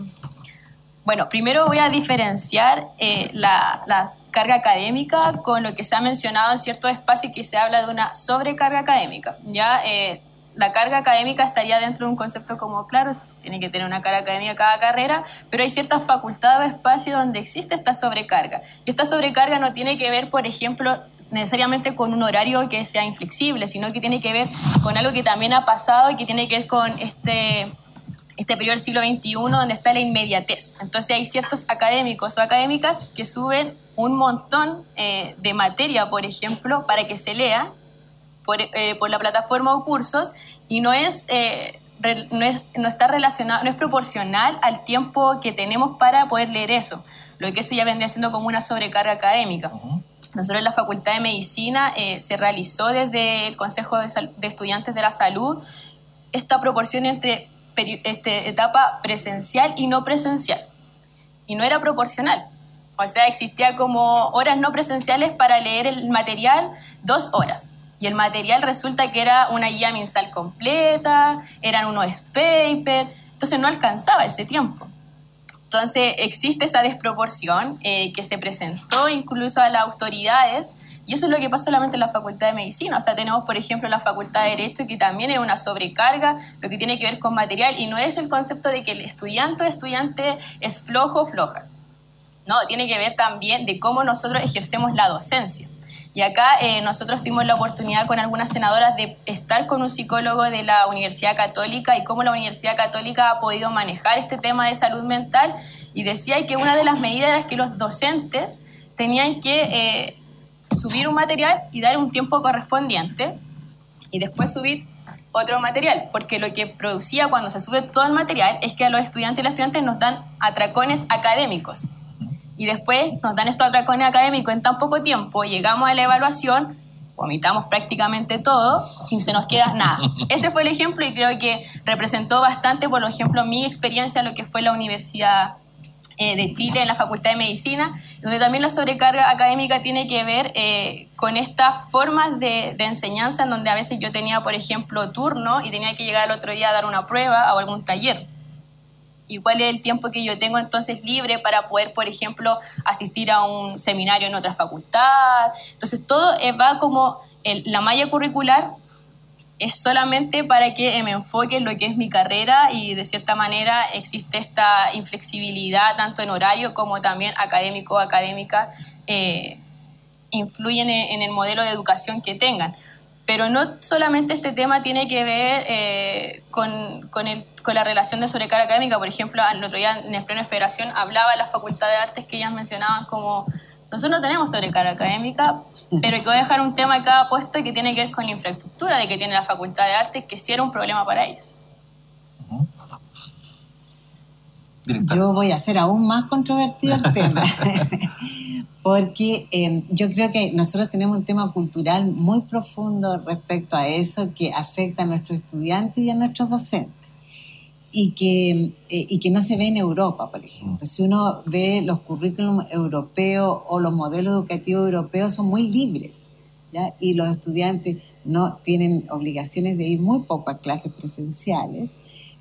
Speaker 5: bueno, primero voy a diferenciar eh, la, la carga académica con lo que se ha mencionado en ciertos espacios, que se habla de una sobrecarga académica. Ya eh, la carga académica estaría dentro de un concepto como, claro, tiene que tener una carga académica cada carrera, pero hay ciertas facultades o espacios donde existe esta sobrecarga. Y esta sobrecarga no tiene que ver, por ejemplo, necesariamente con un horario que sea inflexible, sino que tiene que ver con algo que también ha pasado y que tiene que ver con este, este periodo del siglo veintiuno donde está la inmediatez. Entonces hay ciertos académicos o académicas que suben un montón eh, de materia, por ejemplo, para que se lea por, eh, por la plataforma o cursos, y no es, eh, re, no es no está relacionado, no es proporcional al tiempo que tenemos para poder leer eso, lo que eso ya vendría siendo como una sobrecarga académica. Uh-huh. Nosotros en la Facultad de Medicina eh, se realizó desde el Consejo de, Sal- de Estudiantes de la Salud esta proporción entre peri- este, etapa presencial y no presencial. Y no era proporcional. O sea, existía como horas no presenciales para leer el material, dos horas. Y el material resulta que era una guía mensal completa, eran unos papers, entonces no alcanzaba ese tiempo. Entonces existe esa desproporción eh, que se presentó incluso a las autoridades, y eso es lo que pasa solamente en la Facultad de Medicina. O sea, tenemos, por ejemplo, la Facultad de Derecho, que también es una sobrecarga, lo que tiene que ver con material, y no es el concepto de que el estudiante o estudiante es flojo o floja. No, tiene que ver también de cómo nosotros ejercemos la docencia. Y acá eh, nosotros tuvimos la oportunidad con algunas senadoras de estar con un psicólogo de la Universidad Católica y cómo la Universidad Católica ha podido manejar este tema de salud mental, y decía que una de las medidas era que los docentes tenían que eh, subir un material y dar un tiempo correspondiente y después subir otro material, porque lo que producía cuando se sube todo el material es que a los estudiantes y las estudiantes nos dan atracones académicos. Y después nos dan estos atracones académicos en tan poco tiempo, llegamos a la evaluación, vomitamos prácticamente todo y no se nos queda nada. Ese fue el ejemplo, y creo que representó bastante, por ejemplo, mi experiencia en lo que fue la Universidad eh, de Chile en la Facultad de Medicina, donde también la sobrecarga académica tiene que ver eh, con estas formas de, de enseñanza en donde a veces yo tenía, por ejemplo, turno y tenía que llegar al otro día a dar una prueba o algún taller. ¿Y cuál es el tiempo que yo tengo entonces libre para poder, por ejemplo, asistir a un seminario en otra facultad? Entonces todo eh, va como el, la malla curricular es solamente para que me enfoque en lo que es mi carrera y de cierta manera existe esta inflexibilidad tanto en horario como también académico o académica eh, influyen en, en el modelo de educación que tengan. Pero no solamente este tema tiene que ver eh, con, con, el, con la relación de sobrecarga académica. Por ejemplo, el otro día en el pleno de federación hablaba de la Facultad de Artes que ellas mencionaban como nosotros no tenemos sobrecarga académica, pero que voy a dejar un tema de cada puesto que tiene que ver con la infraestructura de que tiene la Facultad de Artes, que sí era un problema para ellos.
Speaker 6: Yo voy a hacer aún más controvertido el tema, porque eh, yo creo que nosotros tenemos un tema cultural muy profundo respecto a eso que afecta a nuestros estudiantes y a nuestros docentes. Y que, eh, y que no se ve en Europa, por ejemplo. Si uno ve los currículums europeos o los modelos educativos europeos son muy libres, ¿ya? Y los estudiantes no tienen obligaciones de ir muy poco a clases presenciales,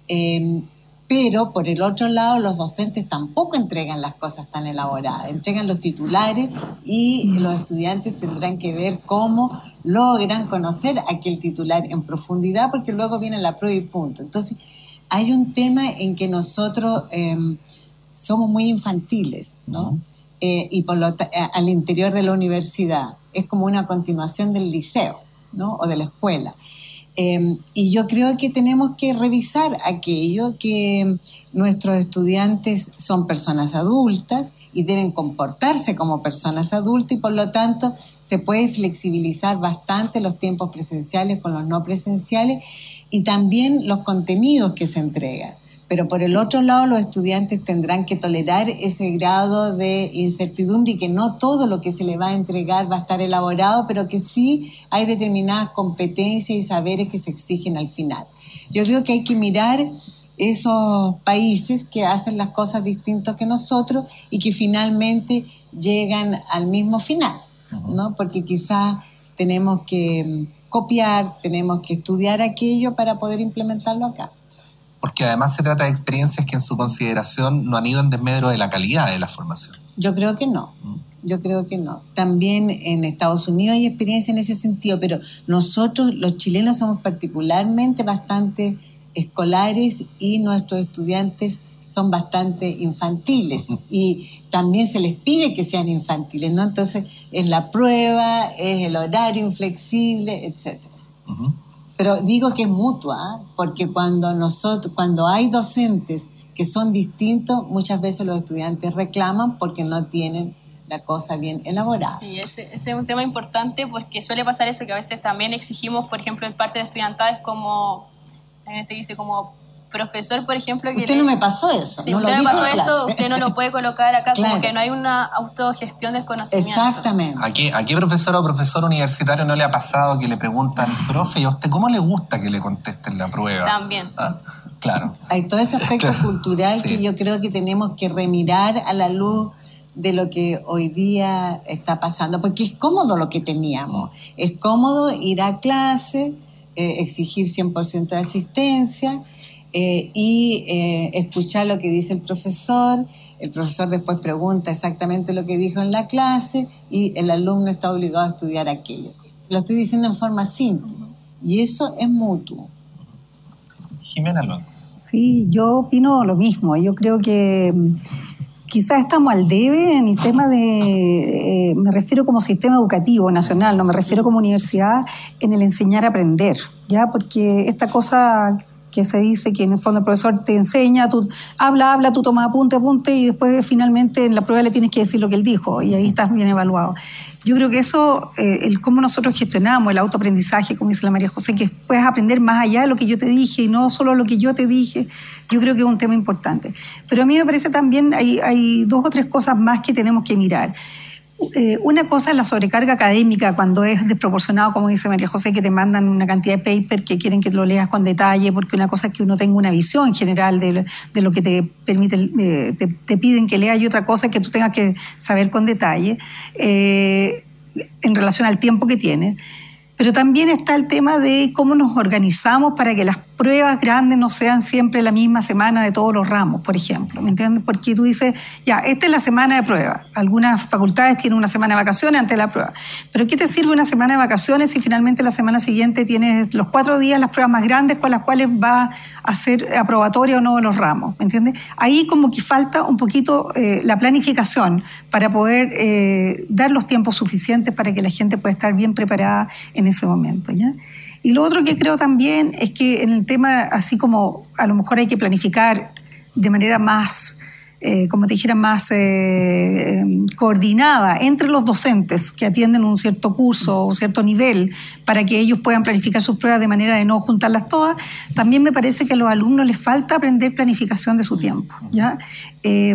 Speaker 6: eh, pero por el otro lado los docentes tampoco entregan las cosas tan elaboradas, entregan los titulares y los estudiantes tendrán que ver cómo logran conocer aquel titular en profundidad, porque luego viene la prueba y punto. Entonces, hay un tema en que nosotros eh, somos muy infantiles, ¿no? Uh-huh. Eh, y por lo ta- al interior de la universidad es como una continuación del liceo, ¿no? O de la escuela. Eh, y yo creo que tenemos que revisar aquello que nuestros estudiantes son personas adultas y deben comportarse como personas adultas y por lo tanto se puede flexibilizar bastante los tiempos presenciales con los no presenciales y también los contenidos que se entregan. Pero por el otro lado, los estudiantes tendrán que tolerar ese grado de incertidumbre y que no todo lo que se les va a entregar va a estar elaborado, pero que sí hay determinadas competencias y saberes que se exigen al final. Yo creo que hay que mirar esos países que hacen las cosas distintas que nosotros y que finalmente llegan al mismo final, ¿no? Porque quizás tenemos que copiar, tenemos que estudiar aquello para poder implementarlo acá.
Speaker 3: Porque además se trata de experiencias que en su consideración no han ido en desmedro de la calidad de la formación.
Speaker 6: Yo creo que no, yo creo que no. También en Estados Unidos hay experiencia en ese sentido, pero nosotros los chilenos somos particularmente bastante escolares y nuestros estudiantes son bastante infantiles y también se les pide que sean infantiles, ¿no? Entonces es la prueba, es el horario inflexible, etcétera. Uh-huh. Pero digo que es mutua, ¿eh? Porque cuando nosotros, cuando hay docentes que son distintos, muchas veces los estudiantes reclaman porque no tienen la cosa bien elaborada.
Speaker 5: Sí, ese, ese es un tema importante porque suele pasar eso que a veces también exigimos, por ejemplo, en parte de estudiantades como, también te dice como profesor, por ejemplo... Que
Speaker 6: usted
Speaker 5: le,
Speaker 6: no me pasó eso,
Speaker 5: si
Speaker 6: no
Speaker 5: usted
Speaker 6: lo
Speaker 5: me
Speaker 6: dijo
Speaker 5: pasó
Speaker 6: en
Speaker 5: esto,
Speaker 6: clase.
Speaker 5: Usted no lo puede colocar acá,
Speaker 6: claro.
Speaker 5: Como que no hay una autogestión del conocimiento.
Speaker 6: Exactamente.
Speaker 3: ¿A qué, a qué profesor o profesor universitario no le ha pasado que le preguntan, profe, ¿y a usted cómo le gusta que le contesten la prueba?
Speaker 5: También.
Speaker 3: ¿Ah? Claro.
Speaker 6: Hay todo ese aspecto
Speaker 3: claro.
Speaker 6: cultural
Speaker 3: sí.
Speaker 6: que yo creo que tenemos que remirar a la luz de lo que hoy día está pasando, porque es cómodo lo que teníamos, es cómodo ir a clase, eh, exigir cien por ciento de asistencia eh, y eh, escuchar lo que dice el profesor, el profesor después pregunta exactamente lo que dijo en la clase y el alumno está obligado a estudiar aquello. Lo estoy diciendo en forma simple y eso es mutuo.
Speaker 3: Jimena Alonso.
Speaker 4: Sí, yo opino lo mismo, yo creo que quizás estamos al debe en el tema de, eh, me refiero como sistema educativo nacional, no me refiero como universidad, en el enseñar a aprender, ¿ya? Porque esta cosa que se dice que en el fondo el profesor te enseña, tú habla, habla, tú tomas apunte, apunte y después finalmente en la prueba le tienes que decir lo que él dijo y ahí estás bien evaluado. Yo creo que eso, eh, el cómo nosotros gestionamos el autoaprendizaje, como dice la María José, que puedes aprender más allá de lo que yo te dije y no solo lo que yo te dije, yo creo que es un tema importante. Pero a mí me parece también, hay, hay dos o tres cosas más que tenemos que mirar. Eh, una cosa es la sobrecarga académica, cuando es desproporcionado, como dice María José, que te mandan una cantidad de paper que quieren que lo leas con detalle, porque una cosa es que uno tenga una visión general de, de lo que te permite, eh, te, te piden que leas, y otra cosa es que tú tengas que saber con detalle eh, en relación al tiempo que tienes. Pero también está el tema de cómo nos organizamos para que las pruebas grandes no sean siempre la misma semana de todos los ramos, por ejemplo, ¿me entiendes? Porque tú dices, ya, esta es la semana de prueba. Algunas facultades tienen una semana de vacaciones antes de la prueba. Pero ¿qué te sirve una semana de vacaciones si finalmente la semana siguiente tienes los cuatro días las pruebas más grandes con las cuales va a ser aprobatoria o no de los ramos, ¿me entiendes? Ahí como que falta un poquito eh, la planificación para poder eh, dar los tiempos suficientes para que la gente pueda estar bien preparada en ese momento, ¿ya? Y lo otro que creo también es que en el tema, así como a lo mejor hay que planificar de manera más, eh, como te dijera, más eh, coordinada entre los docentes que atienden un cierto curso o un cierto nivel, para que ellos puedan planificar sus pruebas de manera de no juntarlas todas, también me parece que a los alumnos les falta aprender planificación de su tiempo, ¿ya? Eh,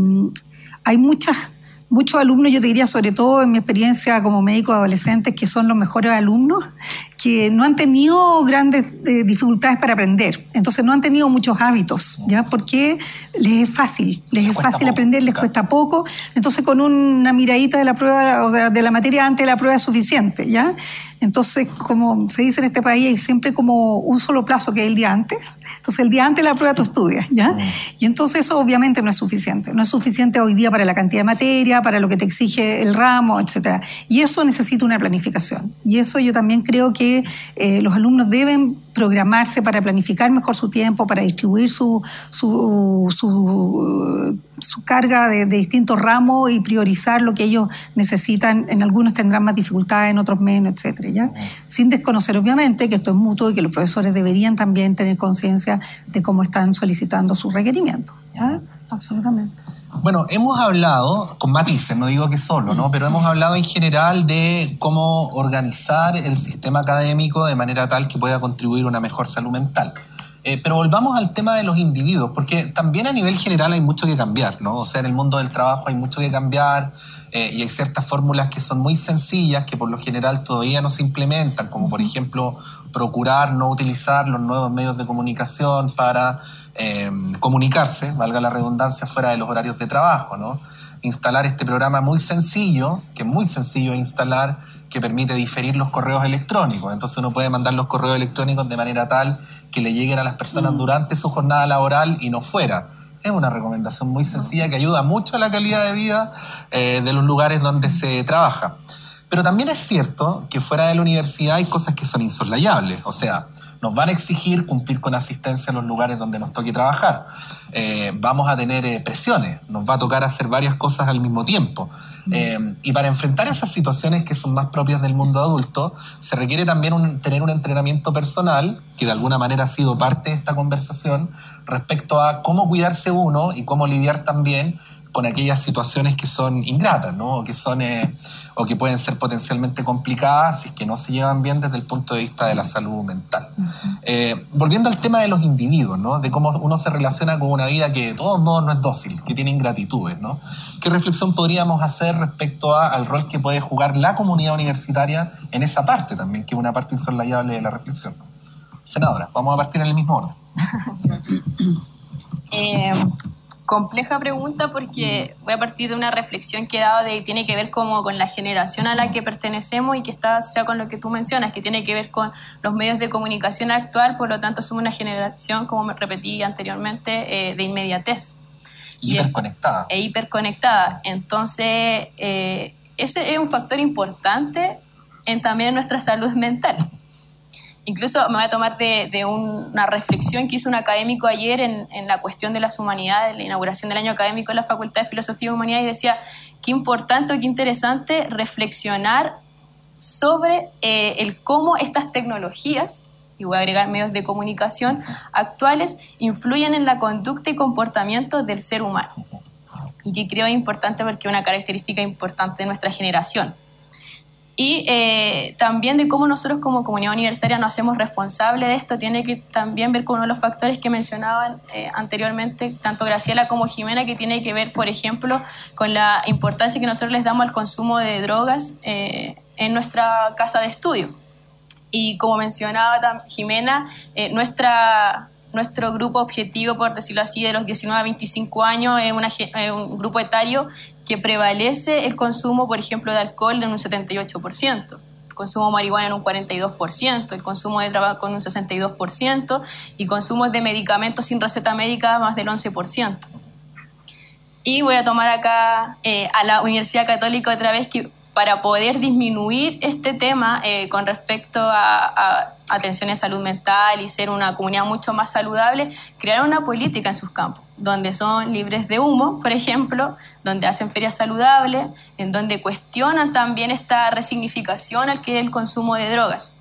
Speaker 4: hay muchas... Muchos alumnos, yo te diría, sobre todo en mi experiencia como médico de adolescentes, que son los mejores alumnos, que no han tenido grandes eh, dificultades para aprender. Entonces no han tenido muchos hábitos, ¿ya? Porque les es fácil, les es fácil aprender, les cuesta poco. Entonces con una miradita de la prueba, o sea, de la materia antes de la prueba es suficiente, ¿ya? Entonces, como se dice en este país, hay siempre como un solo plazo, que es el día antes. Entonces, el día antes de la prueba tú estudias, ¿ya? Y entonces eso obviamente no es suficiente. No es suficiente hoy día para la cantidad de materia, para lo que te exige el ramo, etcétera. Y eso necesita una planificación. Y eso yo también creo que eh, los alumnos deben programarse para planificar mejor su tiempo, para distribuir su, su, su, su carga de, de distintos ramos y priorizar lo que ellos necesitan. En algunos tendrán más dificultades, en otros menos, etcétera, ¿ya? Sin desconocer, obviamente, que esto es mutuo y que los profesores deberían también tener conciencia de cómo están solicitando sus requerimientos, ¿ya? Absolutamente.
Speaker 3: Bueno, hemos hablado, con matices, no digo que solo, ¿no? Pero hemos hablado en general de cómo organizar el sistema académico de manera tal que pueda contribuir a una mejor salud mental. Eh, pero volvamos al tema de los individuos, porque también a nivel general hay mucho que cambiar, ¿no? O sea, en el mundo del trabajo hay mucho que cambiar eh, y hay ciertas fórmulas que son muy sencillas que por lo general todavía no se implementan, como por ejemplo procurar no utilizar los nuevos medios de comunicación para Eh, comunicarse, valga la redundancia, fuera de los horarios de trabajo, ¿no? Instalar este programa muy sencillo, que es muy sencillo de instalar, que permite diferir los correos electrónicos. Entonces uno puede mandar los correos electrónicos de manera tal que le lleguen a las personas durante su jornada laboral y no fuera. Es una recomendación muy sencilla que ayuda mucho a la calidad de vida eh, de los lugares donde se trabaja. Pero también es cierto que fuera de la universidad hay cosas que son insoslayables, o sea, nos van a exigir cumplir con asistencia en los lugares donde nos toque trabajar. Eh, vamos a tener eh, presiones, nos va a tocar hacer varias cosas al mismo tiempo. Eh, y para enfrentar esas situaciones que son más propias del mundo adulto, se requiere también un, tener un entrenamiento personal, que de alguna manera ha sido parte de esta conversación, respecto a cómo cuidarse uno y cómo lidiar también con aquellas situaciones que son ingratas, ¿no? O que son eh, o que pueden ser potencialmente complicadas y que no se llevan bien desde el punto de vista de la salud mental. Uh-huh. Eh, volviendo al tema de los individuos, ¿no? De cómo uno se relaciona con una vida que de todos modos no es dócil, que tiene ingratitudes, ¿no? ¿Qué reflexión podríamos hacer respecto a, al rol que puede jugar la comunidad universitaria en esa parte también, que es una parte insoslayable de la reflexión? Senadora, vamos a partir en el mismo orden.
Speaker 5: eh... Compleja pregunta, porque voy a partir de una reflexión que he dado de tiene que ver como con la generación a la que pertenecemos y que está asociada con lo que tú mencionas, que tiene que ver con los medios de comunicación actual. Por lo tanto somos una generación, como me repetí anteriormente, eh, de inmediatez.
Speaker 3: Hiperconectada.
Speaker 5: E hiperconectada. Entonces, eh, ese es un factor importante en también nuestra salud mental. Incluso me voy a tomar de, de un, una reflexión que hizo un académico ayer en, en la cuestión de las humanidades, la inauguración del año académico en la Facultad de Filosofía y Humanidades, y decía, qué importante o qué interesante reflexionar sobre eh, el cómo estas tecnologías, y voy a agregar medios de comunicación actuales, influyen en la conducta y comportamiento del ser humano. Y que creo es importante porque es una característica importante de nuestra generación. Y eh, también de cómo nosotros como comunidad universitaria nos hacemos responsables de esto, tiene que también ver con uno de los factores que mencionaban eh, anteriormente, tanto Graciela como Jimena, que tiene que ver, por ejemplo, con la importancia que nosotros les damos al consumo de drogas eh, en nuestra casa de estudio. Y como mencionaba Jimena, eh, nuestra... Nuestro grupo objetivo, por decirlo así, de los diecinueve a veinticinco años es una, eh, un grupo etario que prevalece el consumo, por ejemplo, de alcohol en un setenta y ocho por ciento, el consumo de marihuana en un cuarenta y dos por ciento, el consumo de tabaco en un sesenta y dos por ciento y consumo de medicamentos sin receta médica más del once por ciento. Y voy a tomar acá eh, a la Universidad Católica otra vez, que para poder disminuir este tema eh, con respecto a, a atención en salud mental y ser una comunidad mucho más saludable, crearon una política en sus campos, donde son libres de humo, por ejemplo, donde hacen ferias saludables, en donde cuestionan también esta resignificación al que es el consumo de drogas.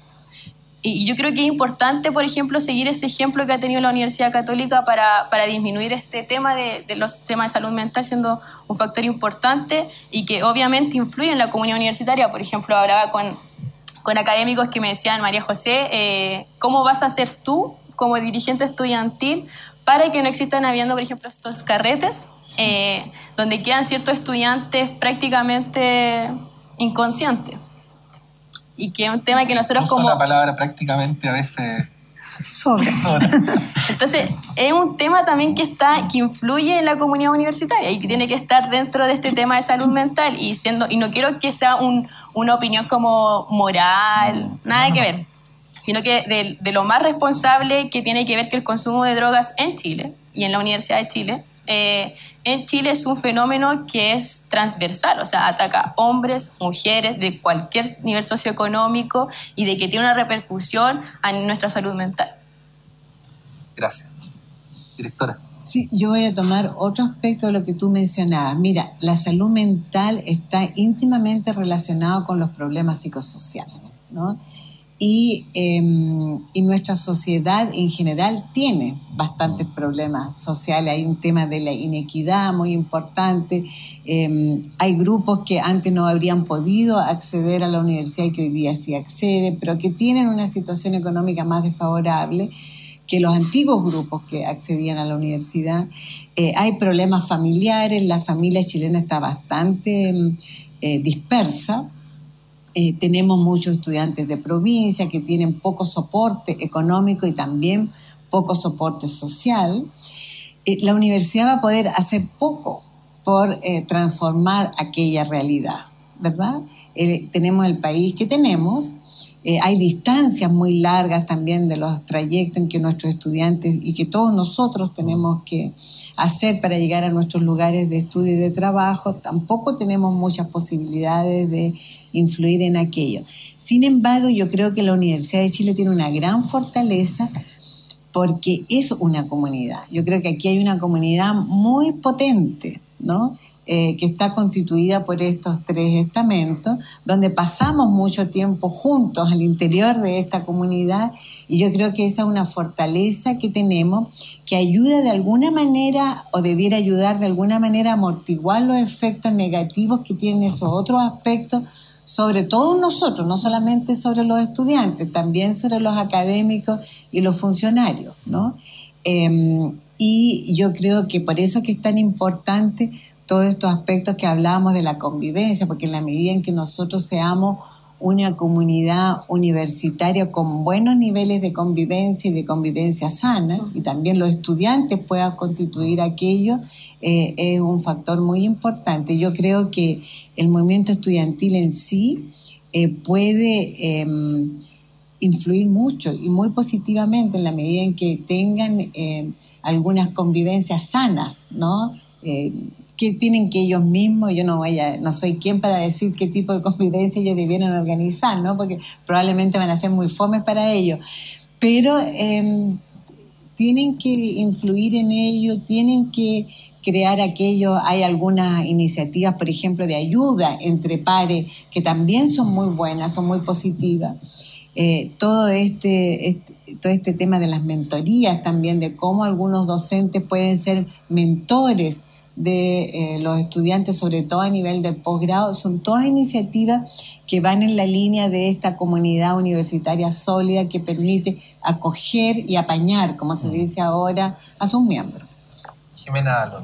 Speaker 5: Y yo creo que es importante, por ejemplo, seguir ese ejemplo que ha tenido la Universidad Católica para, para disminuir este tema de, de los temas de salud mental, siendo un factor importante y que obviamente influye en la comunidad universitaria. Por ejemplo, hablaba con, con académicos que me decían, María José, eh, ¿cómo vas a hacer tú como dirigente estudiantil para que no existan habiendo, por ejemplo, estos carretes eh, donde quedan ciertos estudiantes prácticamente inconscientes? Y que es un tema que nosotros
Speaker 3: Uso
Speaker 5: como...
Speaker 3: la palabra prácticamente a veces...
Speaker 4: Sobra.
Speaker 3: sobra.
Speaker 5: Entonces, es un tema también que está que influye en la comunidad universitaria y que tiene que estar dentro de este tema de salud mental. Y siendo y no quiero que sea un, una opinión como moral, nada que ver, sino que de, de lo más responsable que tiene que ver que el consumo de drogas en Chile y en la Universidad de Chile, eh, en Chile es un fenómeno que es transversal, o sea, ataca a hombres, mujeres, de cualquier nivel socioeconómico y de que tiene una repercusión en nuestra salud mental.
Speaker 3: Gracias. Directora.
Speaker 6: Sí, yo voy a tomar otro aspecto de lo que tú mencionabas. Mira, la salud mental está íntimamente relacionada con los problemas psicosociales, ¿no? Y, eh, y nuestra sociedad en general tiene bastantes problemas sociales. Hay un tema de la inequidad muy importante. Eh, hay grupos que antes no habrían podido acceder a la universidad y que hoy día sí acceden, pero que tienen una situación económica más desfavorable que los antiguos grupos que accedían a la universidad. Eh, hay problemas familiares, la familia chilena está bastante eh, dispersa. Eh, tenemos muchos estudiantes de provincia que tienen poco soporte económico y también poco soporte social. Eh, la universidad va a poder hacer poco por eh, transformar aquella realidad, ¿verdad? Eh, tenemos el país que tenemos. Eh, hay distancias muy largas también de los trayectos en que nuestros estudiantes y que todos nosotros tenemos que hacer para llegar a nuestros lugares de estudio y de trabajo. Tampoco tenemos muchas posibilidades de influir en aquello. Sin embargo, yo creo que la Universidad de Chile tiene una gran fortaleza porque es una comunidad. Yo creo que aquí hay una comunidad muy potente, ¿no? Eh, que está constituida por estos tres estamentos, donde pasamos mucho tiempo juntos al interior de esta comunidad, y yo creo que esa es una fortaleza que tenemos que ayuda de alguna manera, o debiera ayudar de alguna manera a amortiguar los efectos negativos que tienen esos otros aspectos, sobre todo nosotros, no solamente sobre los estudiantes, también sobre los académicos y los funcionarios, ¿no? Eh, y yo creo que por eso es que es tan importante todos estos aspectos que hablábamos de la convivencia, porque en la medida en que nosotros seamos una comunidad universitaria con buenos niveles de convivencia y de convivencia sana, y también los estudiantes puedan constituir aquello, eh, es un factor muy importante. Yo creo que el movimiento estudiantil en sí eh, puede eh, influir mucho y muy positivamente en la medida en que tengan eh, algunas convivencias sanas, ¿no? Eh, que tienen que ellos mismos, yo no voy a, no soy quien para decir qué tipo de convivencia ellos debieran organizar, ¿no? Porque probablemente van a ser muy fomes para ellos, pero eh, tienen que influir en ello, tienen que crear aquello. Hay algunas iniciativas, por ejemplo, de ayuda entre pares, que también son muy buenas, son muy positivas. Eh, todo este, este, todo este tema de las mentorías también, de cómo algunos docentes pueden ser mentores de eh, los estudiantes, sobre todo a nivel del posgrado, son todas iniciativas que van en la línea de esta comunidad universitaria sólida que permite acoger y apañar, como se dice ahora, a sus miembros.
Speaker 3: Jimena Luengo.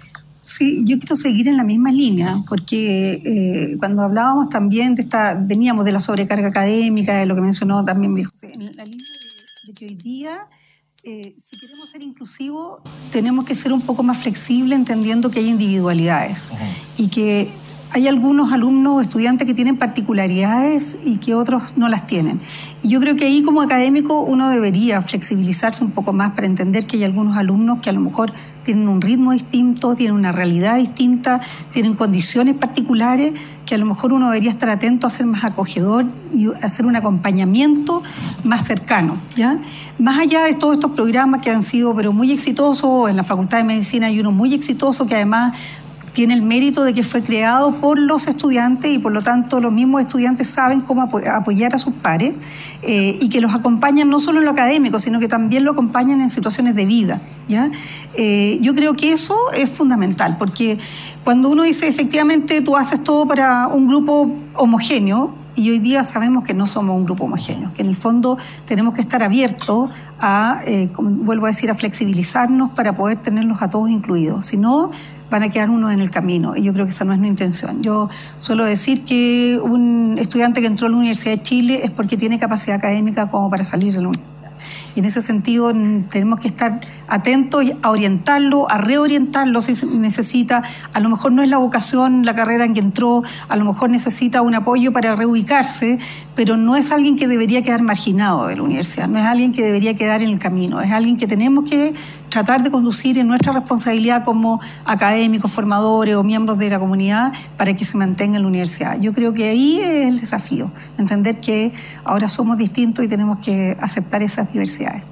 Speaker 4: Sí, yo quiero seguir en la misma línea, porque eh, cuando hablábamos también de esta, veníamos de la sobrecarga académica, de lo que mencionó también mi José, en la línea de, de que hoy día, eh, si queremos ser inclusivos, tenemos que ser un poco más flexibles, entendiendo que hay individualidades, uh-huh. y que hay algunos alumnos o estudiantes que tienen particularidades y que otros no las tienen. Y yo creo que ahí como académico uno debería flexibilizarse un poco más para entender que hay algunos alumnos que a lo mejor tienen un ritmo distinto, tienen una realidad distinta, tienen condiciones particulares, que a lo mejor uno debería estar atento a ser más acogedor y hacer un acompañamiento más cercano, ¿ya? Más allá de todos estos programas que han sido pero muy exitosos, en la Facultad de Medicina hay uno muy exitoso que además tiene el mérito de que fue creado por los estudiantes y por lo tanto los mismos estudiantes saben cómo apo- apoyar a sus pares eh, y que los acompañan no solo en lo académico, sino que también lo acompañan en situaciones de vida, ¿ya? Eh, yo creo que eso es fundamental, porque cuando uno dice efectivamente tú haces todo para un grupo homogéneo, y hoy día sabemos que no somos un grupo homogéneo, que en el fondo tenemos que estar abiertos a, eh, como vuelvo a decir, a flexibilizarnos para poder tenerlos a todos incluidos. Si no, van a quedar unos en el camino, y yo creo que esa no es mi intención. Yo suelo decir que un estudiante que entró a la Universidad de Chile es porque tiene capacidad académica como para salir de la universidad. Y en ese sentido tenemos que estar atentos a orientarlo, a reorientarlo si se necesita. A lo mejor no es la vocación, la carrera en que entró, a lo mejor necesita un apoyo para reubicarse, pero no es alguien que debería quedar marginado de la universidad, no es alguien que debería quedar en el camino, es alguien que tenemos que tratar de conducir en nuestra responsabilidad como académicos, formadores o miembros de la comunidad para que se mantenga en la universidad. Yo creo que ahí es el desafío, entender que ahora somos distintos y tenemos que aceptar esas diversidades.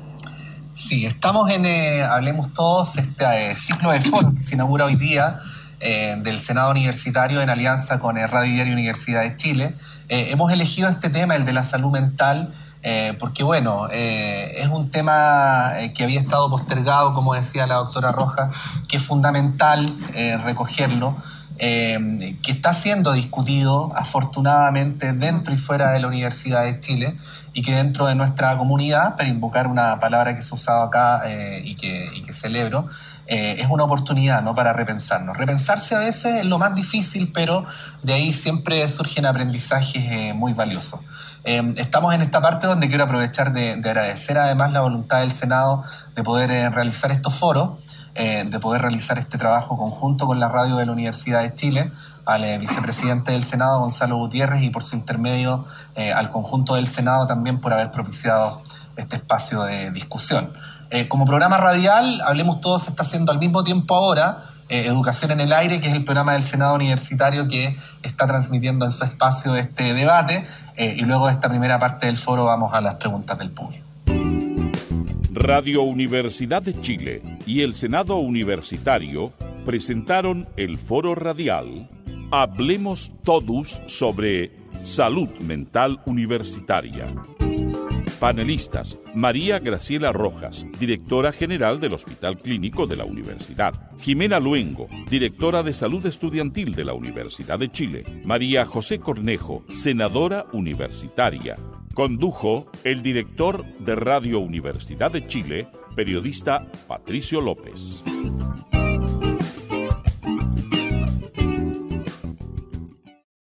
Speaker 3: Sí, estamos en eh, Hablemos Todos, este eh, ciclo de foros que se inaugura hoy día eh, del Senado Universitario en alianza con el Radio Diario Universidad de Chile. Eh, hemos elegido este tema, el de la salud mental, Eh, porque bueno, eh, es un tema eh, que había estado postergado, como decía la doctora Rojas, que es fundamental eh, recogerlo, eh, que está siendo discutido afortunadamente dentro y fuera de la Universidad de Chile, y que dentro de nuestra comunidad, para invocar una palabra que se ha usado acá eh, y, que, y que celebro, eh, es una oportunidad, ¿no?, para repensarnos. Repensarse a veces es lo más difícil, pero de ahí siempre surgen aprendizajes eh, muy valiosos. Eh, estamos en esta parte donde quiero aprovechar de, de agradecer además la voluntad del Senado de poder eh, realizar estos foros, eh, de poder realizar este trabajo conjunto con la radio de la Universidad de Chile, al eh, vicepresidente del Senado, Gonzalo Gutiérrez, y por su intermedio eh, al conjunto del Senado también por haber propiciado este espacio de discusión. Eh, como programa radial, Hablemos Todos se está haciendo al mismo tiempo ahora eh, Educación en el Aire, que es el programa del Senado Universitario que está transmitiendo en su espacio este debate. Eh, y luego de esta primera parte del foro vamos a las preguntas del público.
Speaker 1: Radio Universidad de Chile y el Senado Universitario presentaron el foro radial Hablemos Todos sobre Salud Mental Universitaria. Panelistas: María Graciela Rojas, directora general del Hospital Clínico de la Universidad; Jimena Luengo, directora de Salud Estudiantil de la Universidad de Chile; María José Cornejo, senadora universitaria. Condujo el director de Radio Universidad de Chile, periodista Patricio López.